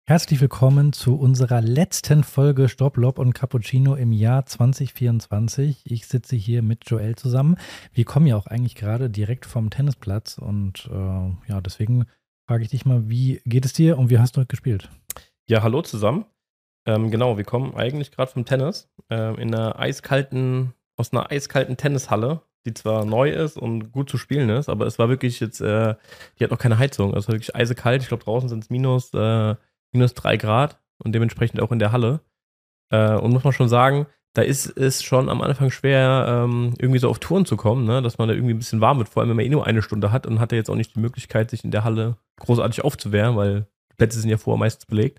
Herzlich willkommen zu unserer letzten Folge Stopp, Lob und Cappuccino im Jahr 2024. Ich sitze hier mit Joel zusammen. Wir kommen ja auch eigentlich gerade direkt vom Tennisplatz und deswegen frage ich dich mal, wie geht es dir und wie hast du heute gespielt? Ja, hallo zusammen. Genau, wir kommen eigentlich gerade vom Tennis aus einer eiskalten Tennishalle, die zwar neu ist und gut zu spielen ist, aber es war wirklich jetzt, die hat noch keine Heizung, also wirklich eisekalt. Ich glaube, draußen sind es minus 3 Grad und dementsprechend auch in der Halle. Und muss man schon sagen, da ist es schon am Anfang schwer, irgendwie so auf Touren zu kommen, ne? Dass man da irgendwie ein bisschen warm wird, vor allem wenn man nur eine Stunde hat und hat ja jetzt auch nicht die Möglichkeit, sich in der Halle großartig aufzuwärmen, weil die Plätze sind ja vorher meistens belegt.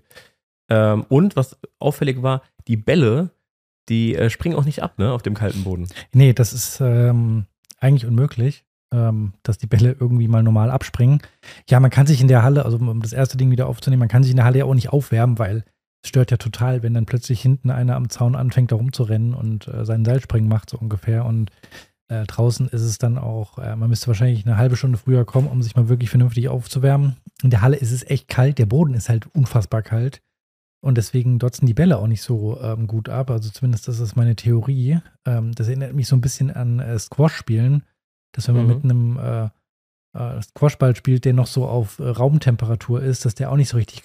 Und was auffällig war, die Bälle, die springen auch nicht ab, ne, auf dem kalten Boden. Nee, das ist eigentlich unmöglich, dass die Bälle irgendwie mal normal abspringen. Ja, man kann sich in der Halle, also um das erste Ding wieder aufzunehmen, man kann sich in der Halle ja auch nicht aufwärmen, weil es stört ja total, wenn dann plötzlich hinten einer am Zaun anfängt, da rumzurennen und seinen Seilspringen macht, so ungefähr. Und draußen ist es dann auch, man müsste wahrscheinlich eine halbe Stunde früher kommen, um sich mal wirklich vernünftig aufzuwärmen. In der Halle ist es echt kalt, der Boden ist halt unfassbar kalt. Und deswegen dotzen die Bälle auch nicht so gut ab. Also zumindest das ist meine Theorie. Das erinnert mich so ein bisschen an Squash-Spielen, dass wenn man mit einem Squashball spielt, der noch so auf Raumtemperatur ist, dass der auch nicht so richtig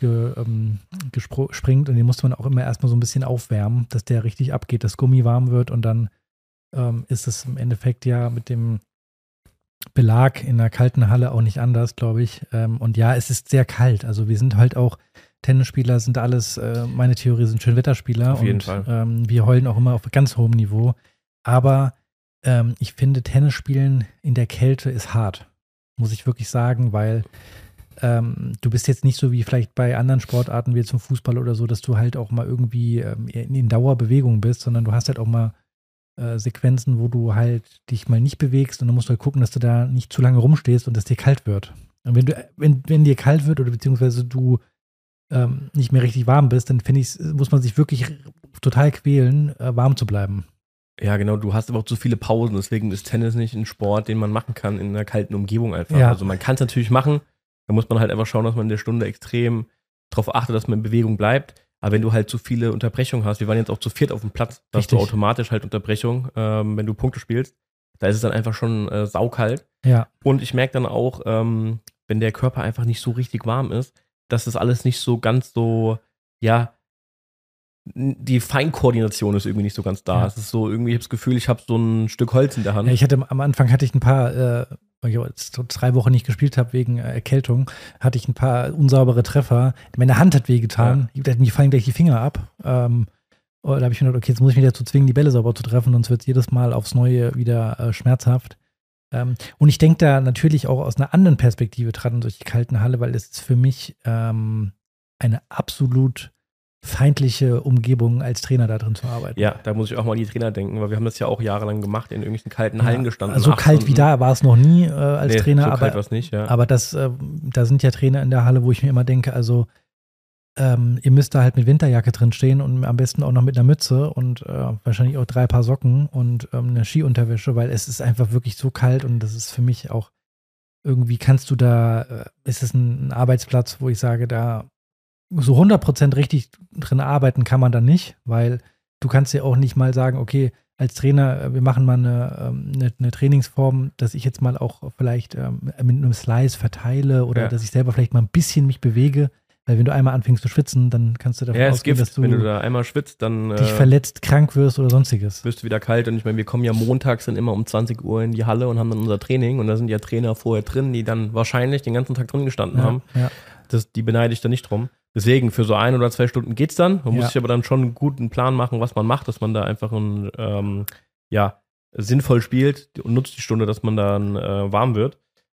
springt. Und den muss man auch immer erstmal so ein bisschen aufwärmen, dass der richtig abgeht, dass Gummi warm wird. Und dann ist es im Endeffekt ja mit dem Belag in einer kalten Halle auch nicht anders, glaube ich. Und ja, es ist sehr kalt. Also wir sind halt auch Tennisspieler, sind alles, meine Theorie sind Schönwetterspieler. Auf jeden Fall. Wir heulen auch immer auf ganz hohem Niveau. Aber ich finde, Tennisspielen in der Kälte ist hart, muss ich wirklich sagen, weil du bist jetzt nicht so wie vielleicht bei anderen Sportarten, wie jetzt zum Fußball oder so, dass du halt auch mal irgendwie in Dauerbewegung bist, sondern du hast halt auch mal Sequenzen, wo du halt dich mal nicht bewegst und dann musst du halt gucken, dass du da nicht zu lange rumstehst und dass dir kalt wird. Und wenn dir kalt wird oder beziehungsweise du nicht mehr richtig warm bist, dann finde ich, muss man sich wirklich total quälen, warm zu bleiben. Ja, genau, du hast aber auch zu viele Pausen, deswegen ist Tennis nicht ein Sport, den man machen kann in einer kalten Umgebung einfach. Ja. Also man kann es natürlich machen, da muss man halt einfach schauen, dass man in der Stunde extrem darauf achtet, dass man in Bewegung bleibt. Aber wenn du halt zu viele Unterbrechungen hast, wir waren jetzt auch zu viert auf dem Platz, da hast du automatisch halt Unterbrechung, wenn du Punkte spielst. Da ist es dann einfach schon saukalt. Ja. Und ich merke dann auch, wenn der Körper einfach nicht so richtig warm ist, dass das alles nicht so ganz so, ja, die Feinkoordination ist irgendwie nicht so ganz da. Ja. Es ist so irgendwie, ich habe das Gefühl, ich habe so ein Stück Holz in der Hand. Ja, am Anfang hatte ich ein paar, weil ich jetzt 3 Wochen nicht gespielt habe wegen Erkältung, hatte ich ein paar unsaubere Treffer. Meine Hand hat wehgetan. Ja. Mir fallen gleich die Finger ab. Da habe ich mir gedacht, okay, jetzt muss ich mich dazu zwingen, die Bälle sauber zu treffen, sonst wird es jedes Mal aufs Neue wieder schmerzhaft. Und ich denke da natürlich auch aus einer anderen Perspektive dran, durch die kalten Halle, weil es ist für mich eine absolut feindliche Umgebung, als Trainer da drin zu arbeiten. Ja, da muss ich auch mal an die Trainer denken, weil wir haben das ja auch jahrelang gemacht, in irgendwelchen kalten Hallen gestanden. So kalt wie da war es noch nie als Trainer. So kalt war es nicht, ja. Aber da sind ja Trainer in der Halle, wo ich mir immer denke, also ihr müsst da halt mit Winterjacke drin stehen und am besten auch noch mit einer Mütze und wahrscheinlich auch 3 Paar Socken und eine Skiunterwäsche, weil es ist einfach wirklich so kalt und das ist für mich auch irgendwie ist es ein Arbeitsplatz, wo ich sage, da so 100% richtig drin arbeiten kann man da nicht, weil du kannst ja auch nicht mal sagen, okay, als Trainer, wir machen mal eine Trainingsform, dass ich jetzt mal auch vielleicht mit einem Slice verteile oder dass ich selber vielleicht mal ein bisschen mich bewege, weil wenn du einmal anfängst zu schwitzen, dann kannst du davon ausgehen, dass wenn du da einmal schwitzt, dann dich verletzt, krank wirst oder sonstiges. Wirst du wieder kalt und ich meine, wir kommen ja montags dann immer um 20 Uhr in die Halle und haben dann unser Training und da sind ja Trainer vorher drin, die dann wahrscheinlich den ganzen Tag drin gestanden haben. Ja. Die beneide ich da nicht drum. Deswegen, für so 1 oder 2 Stunden geht's dann. Man muss sich aber dann schon einen guten Plan machen, was man macht, dass man da einfach sinnvoll spielt und nutzt die Stunde, dass man dann warm wird.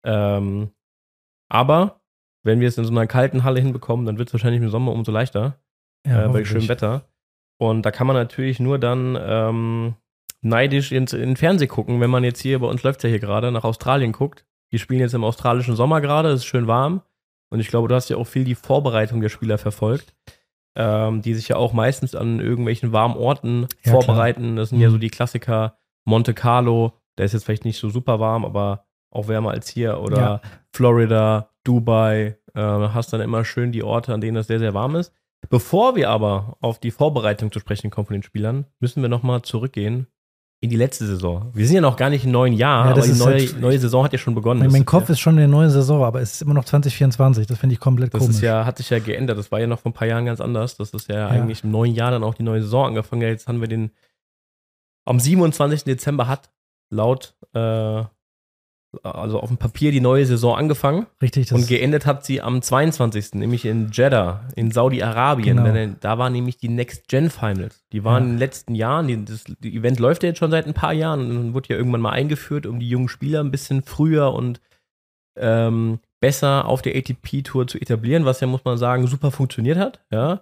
Aber wenn wir es in so einer kalten Halle hinbekommen, dann wird es wahrscheinlich im Sommer umso leichter, bei schönem Wetter. Und da kann man natürlich nur dann neidisch in den Fernsehen gucken, wenn man jetzt hier, bei uns läuft es ja hier gerade, nach Australien guckt. Die spielen jetzt im australischen Sommer gerade, es ist schön warm. Und ich glaube, du hast ja auch viel die Vorbereitung der Spieler verfolgt, die sich ja auch meistens an irgendwelchen warmen Orten vorbereiten. Klar. Das sind ja so die Klassiker Monte Carlo, der ist jetzt vielleicht nicht so super warm, aber auch wärmer als hier. Oder Florida, Dubai, hast dann immer schön die Orte, an denen es sehr, sehr warm ist. Bevor wir aber auf die Vorbereitung zu sprechen kommen von den Spielern, müssen wir nochmal zurückgehen in die letzte Saison. Wir sind ja noch gar nicht im neuen Jahr, aber die neue Saison hat ja schon begonnen. Mein Kopf ist schon in der neuen Saison, aber es ist immer noch 2024. Das finde ich komplett komisch. Das hat sich ja geändert. Das war ja noch vor ein paar Jahren ganz anders. Das ist ja eigentlich im neuen Jahr dann auch die neue Saison angefangen. Ja, jetzt haben wir am 27. Dezember hat laut also auf dem Papier die neue Saison angefangen. Richtig. Und geendet hat sie am 22., nämlich in Jeddah, in Saudi-Arabien. Genau. Denn da waren nämlich die Next-Gen-Finals. Die waren in den letzten Jahren, die Event läuft ja jetzt schon seit ein paar Jahren und dann wurde ja irgendwann mal eingeführt, um die jungen Spieler ein bisschen früher und besser auf der ATP-Tour zu etablieren, was ja, muss man sagen, super funktioniert hat. Ja.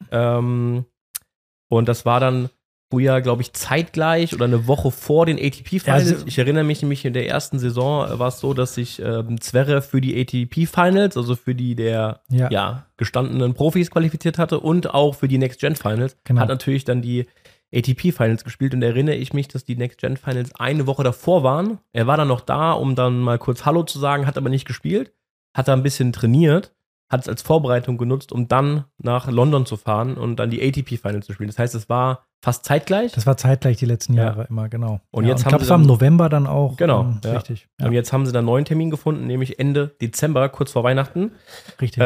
Und das war dann früher, glaube ich, zeitgleich oder eine Woche vor den ATP-Finals. Also, ich erinnere mich nämlich, in der ersten Saison war es so, dass sich Zverev für die ATP-Finals, also für die der gestandenen Profis qualifiziert hatte und auch für die Next-Gen-Finals, hat natürlich dann die ATP-Finals gespielt. Und da erinnere ich mich, dass die Next-Gen-Finals eine Woche davor waren. Er war dann noch da, um dann mal kurz Hallo zu sagen, hat aber nicht gespielt, hat da ein bisschen trainiert, hat es als Vorbereitung genutzt, um dann nach London zu fahren und dann die ATP-Finals zu spielen. Das heißt, es war fast zeitgleich. Das war zeitgleich die letzten Jahre immer, genau. Und jetzt haben sie im November dann auch. Genau. Richtig. Ja. Und jetzt haben sie dann einen neuen Termin gefunden, nämlich Ende Dezember, kurz vor Weihnachten. Richtig.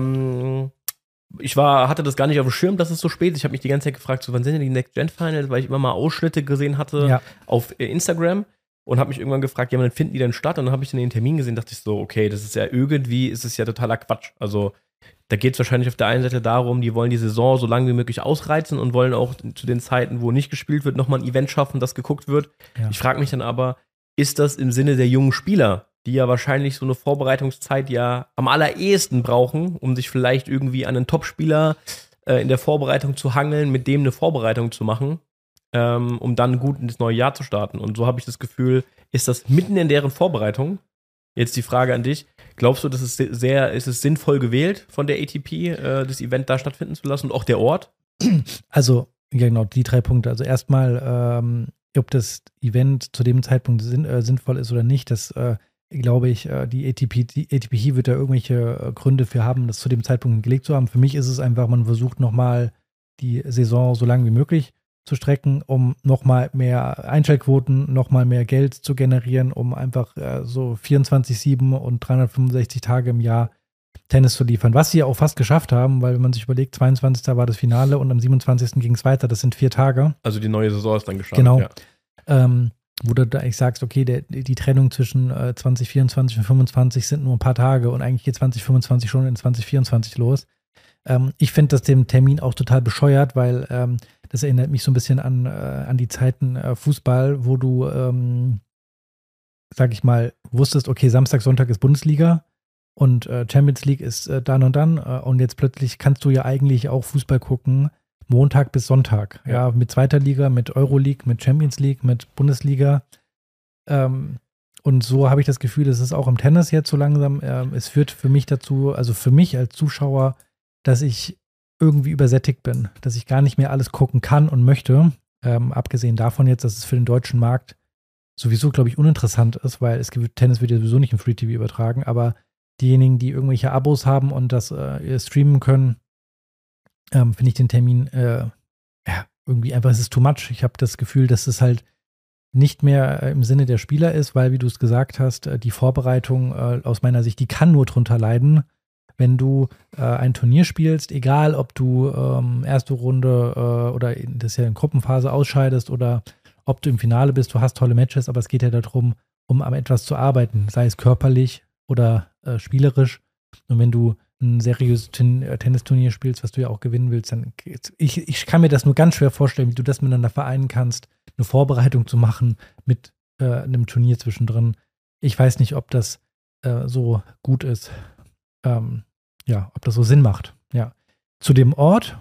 Ich hatte das gar nicht auf dem Schirm, dass es so spät ist. Ich habe mich die ganze Zeit gefragt, so, wann sind denn die Next-Gen-Finals, weil ich immer mal Ausschnitte gesehen hatte auf Instagram und habe mich irgendwann gefragt, wann finden die denn statt? Und dann habe ich dann den Termin gesehen, dachte ich so, okay, das ist ja irgendwie, ist es ja totaler Quatsch. Also da geht es wahrscheinlich auf der einen Seite darum, die wollen die Saison so lange wie möglich ausreizen und wollen auch zu den Zeiten, wo nicht gespielt wird, nochmal ein Event schaffen, das geguckt wird. Ja. Ich frage mich dann aber, ist das im Sinne der jungen Spieler, die ja wahrscheinlich so eine Vorbereitungszeit ja am allerersten brauchen, um sich vielleicht irgendwie an einen Topspieler in der Vorbereitung zu hangeln, mit dem eine Vorbereitung zu machen, um dann gut ins neue Jahr zu starten. Und so habe ich das Gefühl, ist das mitten in deren Vorbereitung. Jetzt die Frage an dich. Glaubst du, ist es sinnvoll gewählt von der ATP, das Event da stattfinden zu lassen und auch der Ort? Also, ja genau, die 3 Punkte. Also erstmal, ob das Event zu dem Zeitpunkt sinnvoll ist oder nicht, das glaube ich, die ATP wird da irgendwelche Gründe für haben, das zu dem Zeitpunkt gelegt zu haben. Für mich ist es einfach, man versucht nochmal die Saison so lang wie möglich zu strecken, um nochmal mehr Einschaltquoten, nochmal mehr Geld zu generieren, um einfach so 24/7 und 365 Tage im Jahr Tennis zu liefern. Was sie auch fast geschafft haben, weil wenn man sich überlegt, 22. war das Finale und am 27. ging es weiter, das sind 4 Tage. Also die neue Saison ist dann gestartet. Genau. Ja. Wo du da eigentlich sagst, okay, die Trennung zwischen 2024 und 2025 sind nur ein paar Tage und eigentlich geht 2025 schon in 2024 los. Ich finde das dem Termin auch total bescheuert, weil das erinnert mich so ein bisschen an die Zeiten Fußball, wo du, sag ich mal, wusstest, okay, Samstag, Sonntag ist Bundesliga und Champions League ist dann und dann und jetzt plötzlich kannst du ja eigentlich auch Fußball gucken, Montag bis Sonntag, ja, mit zweiter Liga, mit Euroleague, mit Champions League, mit Bundesliga. Und so habe ich das Gefühl, es ist auch im Tennis jetzt so langsam. Es führt für mich dazu, also für mich als Zuschauer, dass ich irgendwie übersättigt bin, dass ich gar nicht mehr alles gucken kann und möchte. Abgesehen davon jetzt, dass es für den deutschen Markt sowieso, glaube ich, uninteressant ist, weil Tennis wird ja sowieso nicht im Free TV übertragen, aber diejenigen, die irgendwelche Abos haben und das streamen können, finde ich den Termin irgendwie einfach, es ist too much. Ich habe das Gefühl, dass es halt nicht mehr im Sinne der Spieler ist, weil, wie du es gesagt hast, die Vorbereitung aus meiner Sicht, die kann nur drunter leiden, wenn du ein Turnier spielst, egal ob du erste Runde oder das ist ja in Gruppenphase ausscheidest oder ob du im Finale bist, du hast tolle Matches, aber es geht ja darum, um an etwas zu arbeiten, sei es körperlich oder spielerisch. Und wenn du ein seriöses Tennisturnier spielst, was du ja auch gewinnen willst, dann ich kann mir das nur ganz schwer vorstellen, wie du das miteinander vereinen kannst, eine Vorbereitung zu machen mit einem Turnier zwischendrin. Ich weiß nicht, ob das so gut ist. Ob das so Sinn macht. Ja. Zu dem Ort,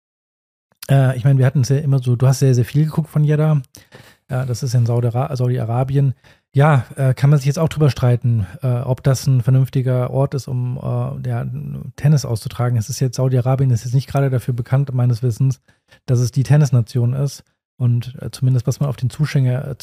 ich meine, wir hatten es ja immer so, du hast sehr, sehr viel geguckt von Jeddah. Das ist in Saudi-Arabien. Ja, kann man sich jetzt auch drüber streiten, ob das ein vernünftiger Ort ist, um Tennis auszutragen. Es ist jetzt, Saudi-Arabien ist jetzt nicht gerade dafür bekannt, meines Wissens, dass es die Tennisnation ist. Und zumindest, was man auf den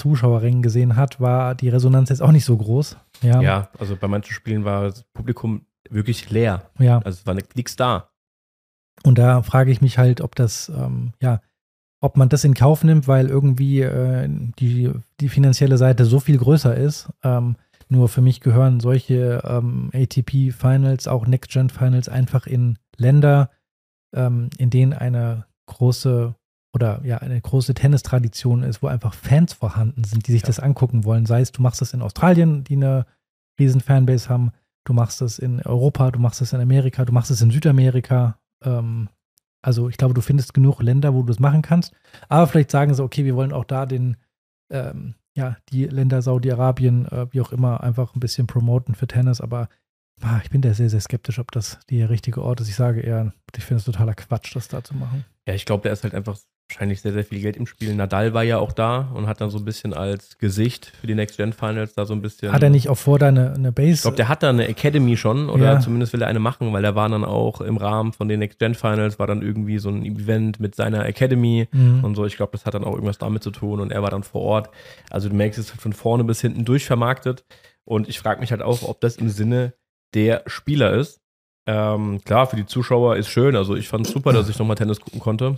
Zuschauerrängen gesehen hat, war die Resonanz jetzt auch nicht so groß. Ja, also bei manchen Spielen war das Publikum wirklich leer. Ja. Also es war nichts da. Und da frage ich mich halt, ob das, ob man das in Kauf nimmt, weil irgendwie die finanzielle Seite so viel größer ist. Nur für mich gehören solche ATP-Finals, auch Next-Gen-Finals einfach in Länder, in denen eine große Tennistradition ist, wo einfach Fans vorhanden sind, die sich das angucken wollen. Sei es, du machst das in Australien, die eine riesen Fanbase haben, du machst das in Europa, du machst das in Amerika, du machst es in Südamerika. Also ich glaube, du findest genug Länder, wo du das machen kannst. Aber vielleicht sagen sie, okay, wir wollen auch da die Länder Saudi-Arabien, wie auch immer, einfach ein bisschen promoten für Tennis. Aber ich bin da sehr, sehr skeptisch, ob das der richtige Ort ist. Ich sage eher, ich finde es totaler Quatsch, das da zu machen. Ja, ich glaube, da ist halt einfach wahrscheinlich sehr, sehr viel Geld im Spiel. Nadal war ja auch da und hat dann so ein bisschen als Gesicht für die Next-Gen-Finals da so ein bisschen. Hat er nicht auch vor, da eine Base? Ich glaube, der hat da eine Academy schon oder zumindest will er eine machen, weil er war dann auch im Rahmen von den Next-Gen-Finals, war dann irgendwie so ein Event mit seiner Academy und so. Ich glaube, das hat dann auch irgendwas damit zu tun und er war dann vor Ort. Also du merkst, es wird von vorne bis hinten durchvermarktet und ich frage mich halt auch, ob das im Sinne der Spieler ist. Klar, für die Zuschauer ist schön. Also ich fand es super, dass ich nochmal Tennis gucken konnte.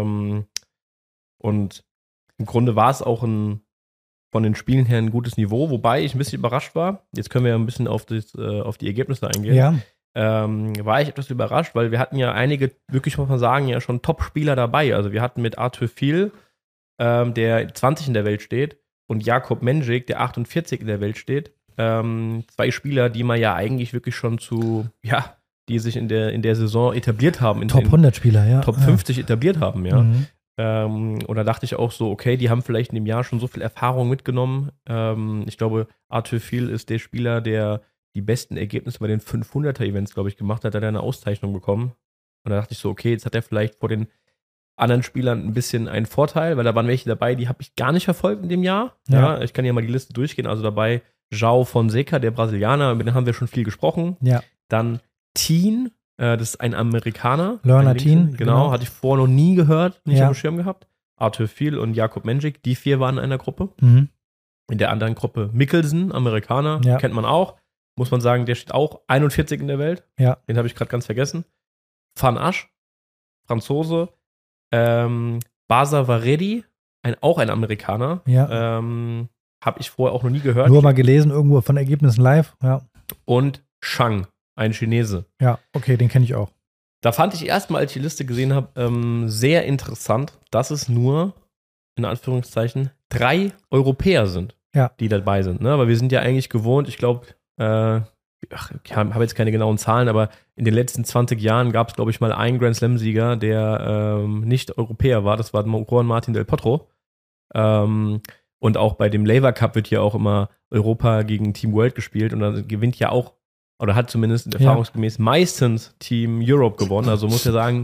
Und im Grunde war es auch von den Spielen her ein gutes Niveau, wobei ich ein bisschen überrascht war. Jetzt können wir ja ein bisschen auf die Ergebnisse eingehen. Ja. War ich etwas überrascht, weil wir hatten ja einige, wirklich muss man sagen, ja schon Top-Spieler dabei. Also wir hatten mit Arthur Fil, der 20 in der Welt steht, und Jakob Mendžić, der 48 in der Welt steht. Zwei Spieler, die man ja eigentlich wirklich schon die sich in der Saison etabliert haben. Top 100 Spieler, ja. Top 50 etabliert haben, ja. Und da dachte ich auch so, okay, die haben vielleicht in dem Jahr schon so viel Erfahrung mitgenommen. Ich glaube, Arthur Fil ist der Spieler, der die besten Ergebnisse bei den 500er-Events, glaube ich, gemacht hat. Da hat er eine Auszeichnung bekommen. Und da dachte ich so, okay, jetzt hat er vielleicht vor den anderen Spielern ein bisschen einen Vorteil, weil da waren welche dabei, die habe ich gar nicht verfolgt in dem Jahr. Ja, ich kann ja mal die Liste durchgehen. Also dabei João Fonseca, der Brasilianer, mit dem haben wir schon viel gesprochen. Ja. Dann Thien, das ist ein Amerikaner. Lerner Thien. Genau, hatte ich vorher noch nie gehört, nicht auf dem Schirm gehabt. Arthur Fil und Jakob Mendžić, die 4 waren in einer Gruppe. In der anderen Gruppe Mickelson, Amerikaner, kennt man auch. Muss man sagen, der steht auch 41 in der Welt. Ja. Den habe ich gerade ganz vergessen. Van Asch, Franzose. Basa Varedi, auch ein Amerikaner. Ja. Habe ich vorher auch noch nie gehört. Nur mal gelesen, irgendwo von Ergebnissen live. Ja. Und Shang, ein Chinese. Ja, okay, den kenne ich auch. Da fand ich erstmal, als ich die Liste gesehen habe, sehr interessant, dass es nur, in Anführungszeichen, 3 Europäer sind, die dabei sind. Ne? Aber wir sind ja eigentlich gewohnt, ich glaube, ich habe jetzt keine genauen Zahlen, aber in den letzten 20 Jahren gab es, glaube ich, mal einen Grand Slam-Sieger, der nicht Europäer war. Das war Juan Martín del Potro. Und auch bei dem Laver Cup wird ja auch immer Europa gegen Team World gespielt und dann gewinnt ja auch, oder hat zumindest erfahrungsgemäß meistens Team Europe gewonnen. Also muss ja sagen,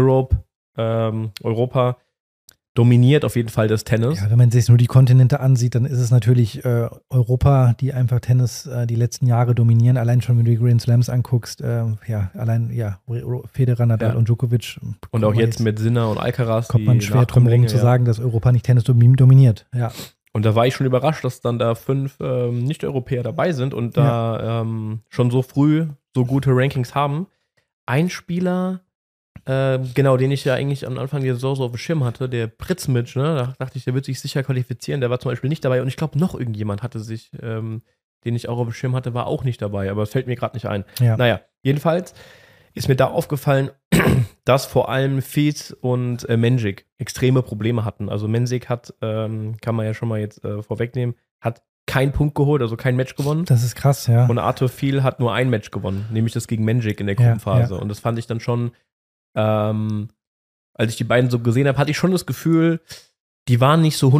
Europa dominiert auf jeden Fall das Tennis. Ja, wenn man sich nur die Kontinente ansieht, dann ist es natürlich Europa, die einfach Tennis die letzten Jahre dominieren. Allein schon, wenn du die Grand Slams anguckst, Federer, Nadal und Djokovic. Und auch jetzt mit Sinner und Alcaraz. Kommt man schwer drum herum zu sagen, dass Europa nicht Tennis dominiert. Ja. Und da war ich schon überrascht, dass dann da 5 Nicht-Europäer dabei sind und da schon so früh so gute Rankings haben. Ein Spieler, den ich ja eigentlich am Anfang der Saison so auf dem Schirm hatte, der Pritzmic, ne? Da dachte ich, der wird sich sicher qualifizieren. Der war zum Beispiel nicht dabei und ich glaube, noch irgendjemand hatte sich, den ich auch auf dem Schirm hatte, war auch nicht dabei, aber es fällt mir gerade nicht ein. Ja. Naja, jedenfalls ist mir da aufgefallen, dass vor allem Fils und Mendžić extreme Probleme hatten. Also Mendžić hat, kann man ja schon mal jetzt vorwegnehmen, hat keinen Punkt geholt, also kein Match gewonnen. Das ist krass, ja. Und Arthur Fil hat nur ein Match gewonnen, nämlich das gegen Mendžić in der Gruppenphase. Und das fand ich dann schon, als ich die beiden so gesehen habe, hatte ich schon das Gefühl, die waren nicht so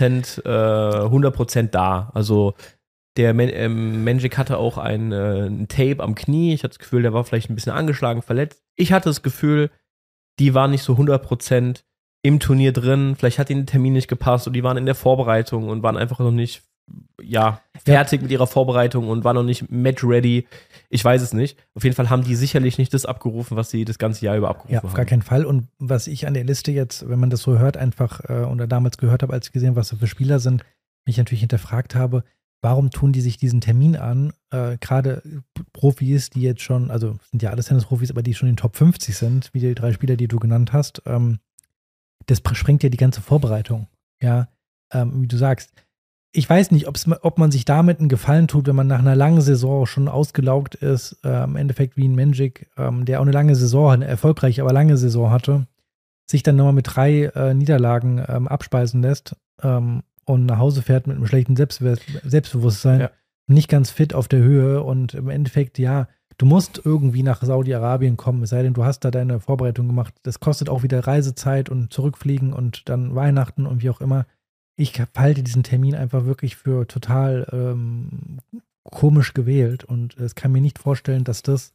100% da. Also der Mendžić hatte auch ein Tape am Knie. Ich hatte das Gefühl, der war vielleicht ein bisschen angeschlagen, verletzt. Ich hatte das Gefühl, die waren nicht so 100% im Turnier drin. Vielleicht hat ihnen der Termin nicht gepasst und die waren in der Vorbereitung und waren einfach noch nicht fertig mit ihrer Vorbereitung und waren noch nicht match-ready. Ich weiß es nicht. Auf jeden Fall haben die sicherlich nicht das abgerufen, was sie das ganze Jahr über abgerufen haben. Ja, auf gar keinen Fall. Und was ich an der Liste jetzt, wenn man das so hört, einfach oder damals gehört habe, als ich gesehen habe, was das für Spieler sind, mich natürlich hinterfragt habe, warum tun die sich diesen Termin an? Gerade Profis, die jetzt schon, also sind ja alles Tennisprofis, aber die schon in den Top 50 sind, wie die 3 Spieler, die du genannt hast, das sprengt ja die ganze Vorbereitung. Ja, wie du sagst. Ich weiß nicht, ob man sich damit einen Gefallen tut, wenn man nach einer langen Saison schon ausgelaugt ist, im Endeffekt wie ein Menschik, der auch eine lange Saison, eine erfolgreiche, aber lange Saison hatte, sich dann nochmal mit 3 Niederlagen abspeisen lässt und nach Hause fährt mit einem schlechten Selbstbewusstsein, nicht ganz fit auf der Höhe und im Endeffekt, ja, du musst irgendwie nach Saudi-Arabien kommen, es sei denn, du hast da deine Vorbereitung gemacht. Das kostet auch wieder Reisezeit und Zurückfliegen und dann Weihnachten und wie auch immer. Ich halte diesen Termin einfach wirklich für total komisch gewählt und es kann mir nicht vorstellen, dass das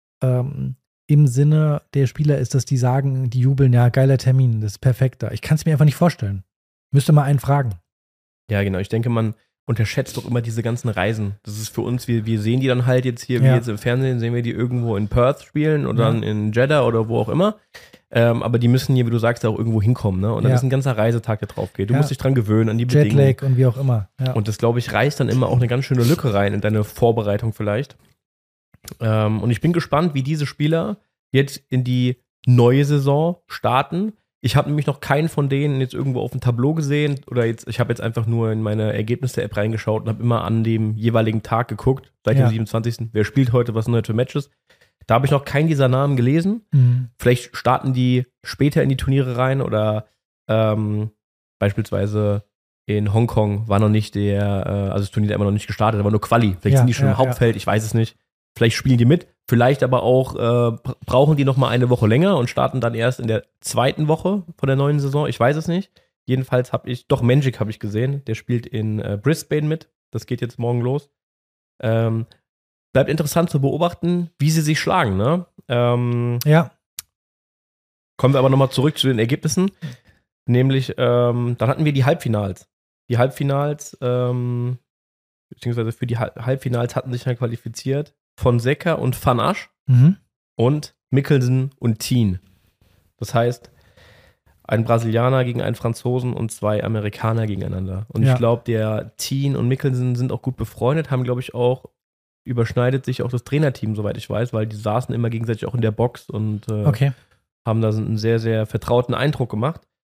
im Sinne der Spieler ist, dass die sagen, die jubeln, ja, geiler Termin, das ist perfekter. Ich kann es mir einfach nicht vorstellen. Müsste mal einen fragen. Ja, genau. Ich denke, man unterschätzt doch immer diese ganzen Reisen. Das ist für uns, wir sehen die dann halt jetzt hier, wie jetzt im Fernsehen, sehen wir die irgendwo in Perth spielen oder dann in Jeddah oder wo auch immer. Aber die müssen hier, wie du sagst, auch irgendwo hinkommen, ne? Und dann ist ein ganzer Reisetag, der drauf geht. Du musst dich dran gewöhnen, an die Bedingungen. Jetlag und wie auch immer. Ja. Und das, glaube ich, reißt dann immer auch eine ganz schöne Lücke rein in deine Vorbereitung vielleicht. Und ich bin gespannt, wie diese Spieler jetzt in die neue Saison starten. Ich habe nämlich noch keinen von denen jetzt irgendwo auf dem Tableau gesehen ich habe jetzt einfach nur in meine Ergebnisse-App reingeschaut und habe immer an dem jeweiligen Tag geguckt, seit dem 27. Wer spielt heute, was sind heute für Matches. Da habe ich noch keinen dieser Namen gelesen. Vielleicht starten die später in die Turniere rein oder beispielsweise in Hongkong war noch nicht also das Turnier immer noch nicht gestartet, da war nur Quali. Vielleicht sind die schon im Hauptfeld, ich weiß es nicht. Vielleicht spielen die mit, vielleicht aber auch brauchen die noch mal eine Woche länger und starten dann erst in der 2. Woche von der neuen Saison. Ich weiß es nicht. Jedenfalls Menschik habe ich gesehen. Der spielt in Brisbane mit. Das geht jetzt morgen los. Bleibt interessant zu beobachten, wie sie sich schlagen. Ne? Kommen wir aber noch mal zurück zu den Ergebnissen. Nämlich, dann hatten wir die Halbfinals. Die Halbfinals, beziehungsweise für die Halbfinals hatten sich dann qualifiziert Fonseca und Van Asch und Mickelson und Thien. Das heißt, ein Brasilianer gegen einen Franzosen und 2 Amerikaner gegeneinander. Und ich glaube, der Thien und Mickelson sind auch gut befreundet, haben, glaube ich, auch, überschneidet sich auch das Trainerteam, soweit ich weiß, weil die saßen immer gegenseitig auch in der Box und haben da einen sehr, sehr vertrauten Eindruck gemacht.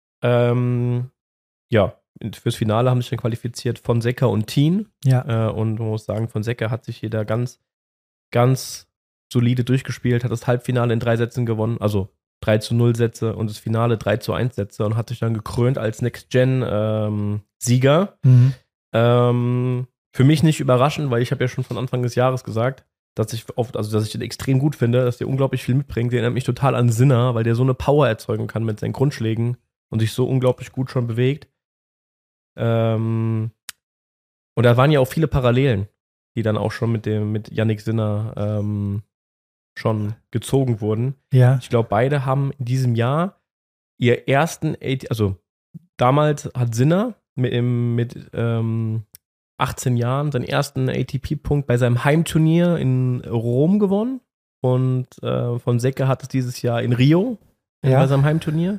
Fürs Finale haben sich dann qualifiziert Fonseca und Thien. Und man muss sagen, Fonseca hat sich hier da ganz, ganz solide durchgespielt, hat das Halbfinale in 3 Sätzen gewonnen, also 3:0 Sätze und das Finale 3:1 Sätze und hat sich dann gekrönt als Next-Gen-Sieger. Für mich nicht überraschend, weil ich habe ja schon von Anfang des Jahres gesagt, dass ich den extrem gut finde, dass der unglaublich viel mitbringt. Der erinnert mich total an Sinner, weil der so eine Power erzeugen kann mit seinen Grundschlägen und sich so unglaublich gut schon bewegt. Und da waren ja auch viele Parallelen, die dann auch schon mit Jannik Sinner schon gezogen wurden. Ich glaube, beide haben in diesem Jahr ihr ersten, also damals hat Sinner mit 18 Jahren seinen ersten ATP-Punkt bei seinem Heimturnier in Rom gewonnen und Fonseca hat es dieses Jahr in Rio bei seinem Heimturnier.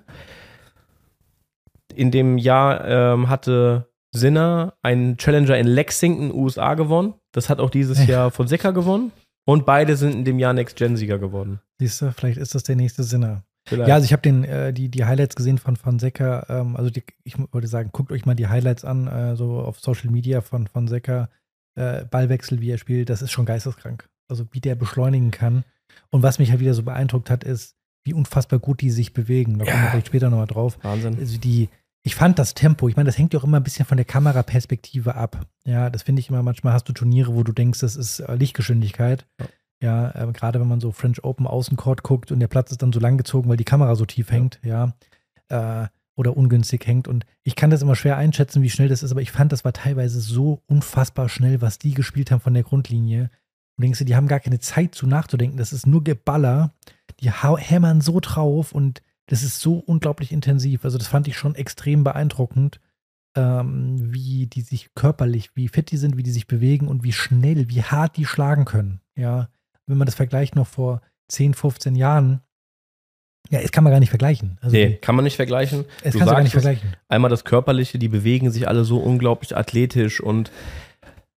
In dem Jahr hatte Sinner einen Challenger in Lexington, USA gewonnen. Das hat auch dieses Jahr Fonseca gewonnen. Und beide sind in dem Jahr Next-Gen-Sieger geworden. Siehst du, vielleicht ist das der nächste Sinner. Vielleicht. Ja, also ich habe die Highlights gesehen von Fonseca. Ich wollte sagen, guckt euch mal die Highlights an, so auf Social Media von Fonseca. Ballwechsel, wie er spielt, das ist schon geisteskrank. Also wie der beschleunigen kann. Und was mich halt wieder so beeindruckt hat, ist, wie unfassbar gut die sich bewegen. Da kommen wir vielleicht später nochmal drauf. Wahnsinn. Also ich fand das Tempo, ich meine, das hängt ja auch immer ein bisschen von der Kameraperspektive ab. Ja, das finde ich immer, manchmal hast du Turniere, wo du denkst, das ist Lichtgeschwindigkeit. Ja, gerade wenn man so French Open Außencourt guckt und der Platz ist dann so lang gezogen, weil die Kamera so tief hängt, oder ungünstig hängt. Und ich kann das immer schwer einschätzen, wie schnell das ist, aber ich fand, das war teilweise so unfassbar schnell, was die gespielt haben von der Grundlinie. Und denkst du, die haben gar keine Zeit zu nachzudenken. Das ist nur Geballer. Die hämmern so drauf und das ist so unglaublich intensiv. Also das fand ich schon extrem beeindruckend, wie die sich körperlich, wie fit die sind, wie die sich bewegen und wie schnell, wie hart die schlagen können. Ja, wenn man das vergleicht noch vor 10, 15 Jahren, das kann man gar nicht vergleichen. Also kann man nicht vergleichen. Es kannst du gar nicht vergleichen. Einmal das Körperliche, die bewegen sich alle so unglaublich athletisch und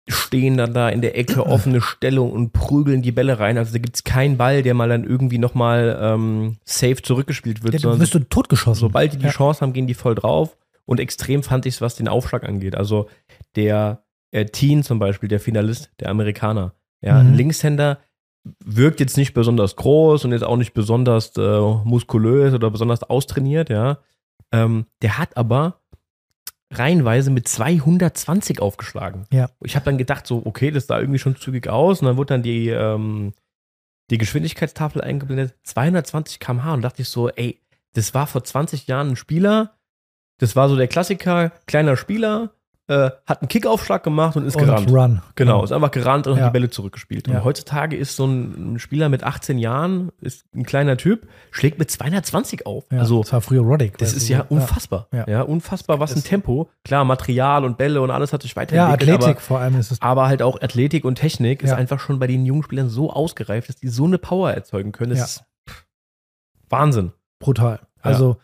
stehen dann da in der Ecke, offene Stellung und prügeln die Bälle rein. Also da gibt es keinen Ball, der mal dann irgendwie nochmal safe zurückgespielt wird. Da wirst du totgeschossen. Sobald die Chance haben, gehen die voll drauf. Und extrem fand ich es, was den Aufschlag angeht. Also der Teen zum Beispiel, der Finalist, der Amerikaner, ein Linkshänder, wirkt jetzt nicht besonders groß und jetzt auch nicht besonders muskulös oder besonders austrainiert, Der hat aber reihenweise mit 220 aufgeschlagen. Ja. Ich habe dann gedacht, so, okay, das sah irgendwie schon zügig aus. Und dann wurde dann die Geschwindigkeitstafel eingeblendet, 220 km/h. Und dachte ich so, ey, das war vor 20 Jahren ein Spieler, das war so der Klassiker, kleiner Spieler, hat einen Kickaufschlag gemacht und ist gerannt. Run. Genau, ist einfach gerannt und hat die Bälle zurückgespielt. Und Ja. heutzutage ist so ein Spieler mit 18 Jahren, ist ein kleiner Typ, schlägt mit 220 auf. Ja, Also das war früher Roddick. das ist ja unfassbar. Ja. Unfassbar, was ein Tempo. Klar, Material und Bälle und alles hat sich weiterentwickelt. Ja, Athletik vor allem ist es. Aber halt auch Athletik und Technik ist einfach schon bei den jungen Spielern so ausgereift, dass die so eine Power erzeugen können. Das ist Wahnsinn. Brutal. Also,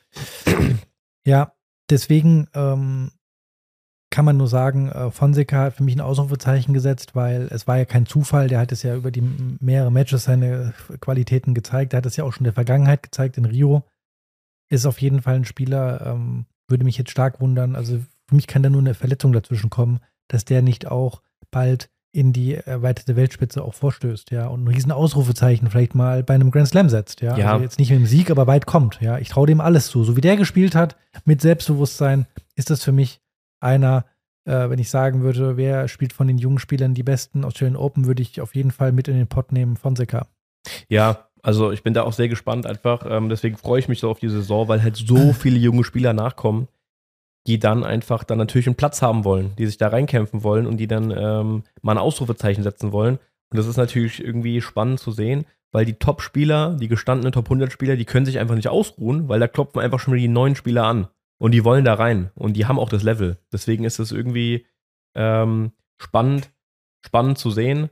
deswegen kann man nur sagen, Fonseca hat für mich ein Ausrufezeichen gesetzt, weil es war ja kein Zufall, der hat es ja über die mehrere Matches seine Qualitäten gezeigt, der hat es ja auch schon in der Vergangenheit gezeigt in Rio, ist auf jeden Fall ein Spieler, würde mich jetzt stark wundern, also für mich kann da nur eine Verletzung dazwischen kommen, dass der nicht auch bald in die erweiterte Weltspitze auch vorstößt, und ein riesen Ausrufezeichen vielleicht mal bei einem Grand Slam setzt, Also jetzt nicht mit dem Sieg, aber weit kommt, Ich traue dem alles zu, so wie der gespielt hat, mit Selbstbewusstsein, ist das für mich einer, wenn ich sagen würde, wer spielt von den jungen Spielern die besten Australian Open, würde ich auf jeden Fall mit in den Pott nehmen, Fonseca. Ja, also ich bin da auch sehr gespannt einfach, deswegen freue ich mich so auf die Saison, weil halt so viele junge Spieler nachkommen, die dann einfach dann natürlich einen Platz haben wollen, die sich da reinkämpfen wollen und die dann mal ein Ausrufezeichen setzen wollen. Und das ist natürlich irgendwie spannend zu sehen, weil die Top-Spieler, die gestandenen Top-100-Spieler, die können sich einfach nicht ausruhen, weil da klopfen einfach schon wieder die neuen Spieler an. Und die wollen da rein. Und die haben auch das Level. Deswegen ist es irgendwie spannend zu sehen,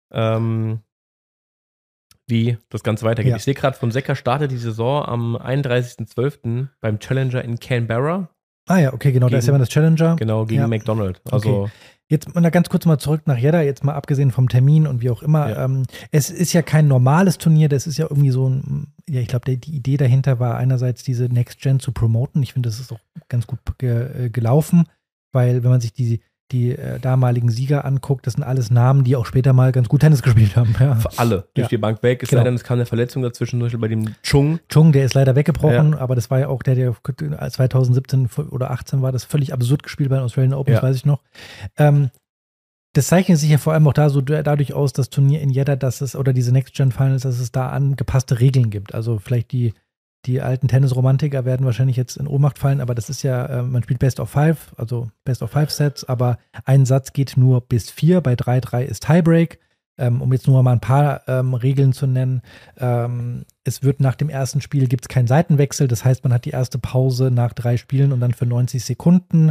wie das Ganze weitergeht. Ja. Ich sehe gerade, Fonseca startet die Saison am 31.12. beim Challenger in Canberra. Ah ja, okay, genau, da ist ja mal das Challenger. Genau, gegen McDonald. Also Jetzt mal ganz kurz mal zurück nach Jeddah, jetzt mal abgesehen vom Termin und wie auch immer. Ja. Es ist ja kein normales Turnier, das ist ja irgendwie so ein, ich glaube, die Idee dahinter war einerseits diese Next Gen zu promoten. Ich finde, das ist auch ganz gut gelaufen, weil wenn man sich die damaligen Sieger anguckt, das sind alles Namen, die auch später mal ganz gut Tennis gespielt haben. Ja. Für alle durch die Bank weg. Es sei denn, es kam eine Verletzung dazwischen, zum Beispiel bei dem Chung. Chung, der ist leider weggebrochen, aber das war ja auch der 2017 oder 18 war das völlig absurd gespielt bei den Australian Open, das weiß ich noch. Das zeichnet sich ja vor allem auch dadurch aus, das Turnier in Jeddah, dass es, oder diese Next-Gen-Finals, dass es da angepasste Regeln gibt. Also vielleicht die alten Tennisromantiker werden wahrscheinlich jetzt in Ohnmacht fallen, aber das ist ja, man spielt Best of 5, also Best of 5 Sets, aber ein Satz geht nur bis 4, bei 3-3 ist Tiebreak. Um jetzt nur mal ein paar Regeln zu nennen. Es wird nach dem ersten Spiel gibt es keinen Seitenwechsel, das heißt, man hat die erste Pause nach 3 Spielen und dann für 90 Sekunden.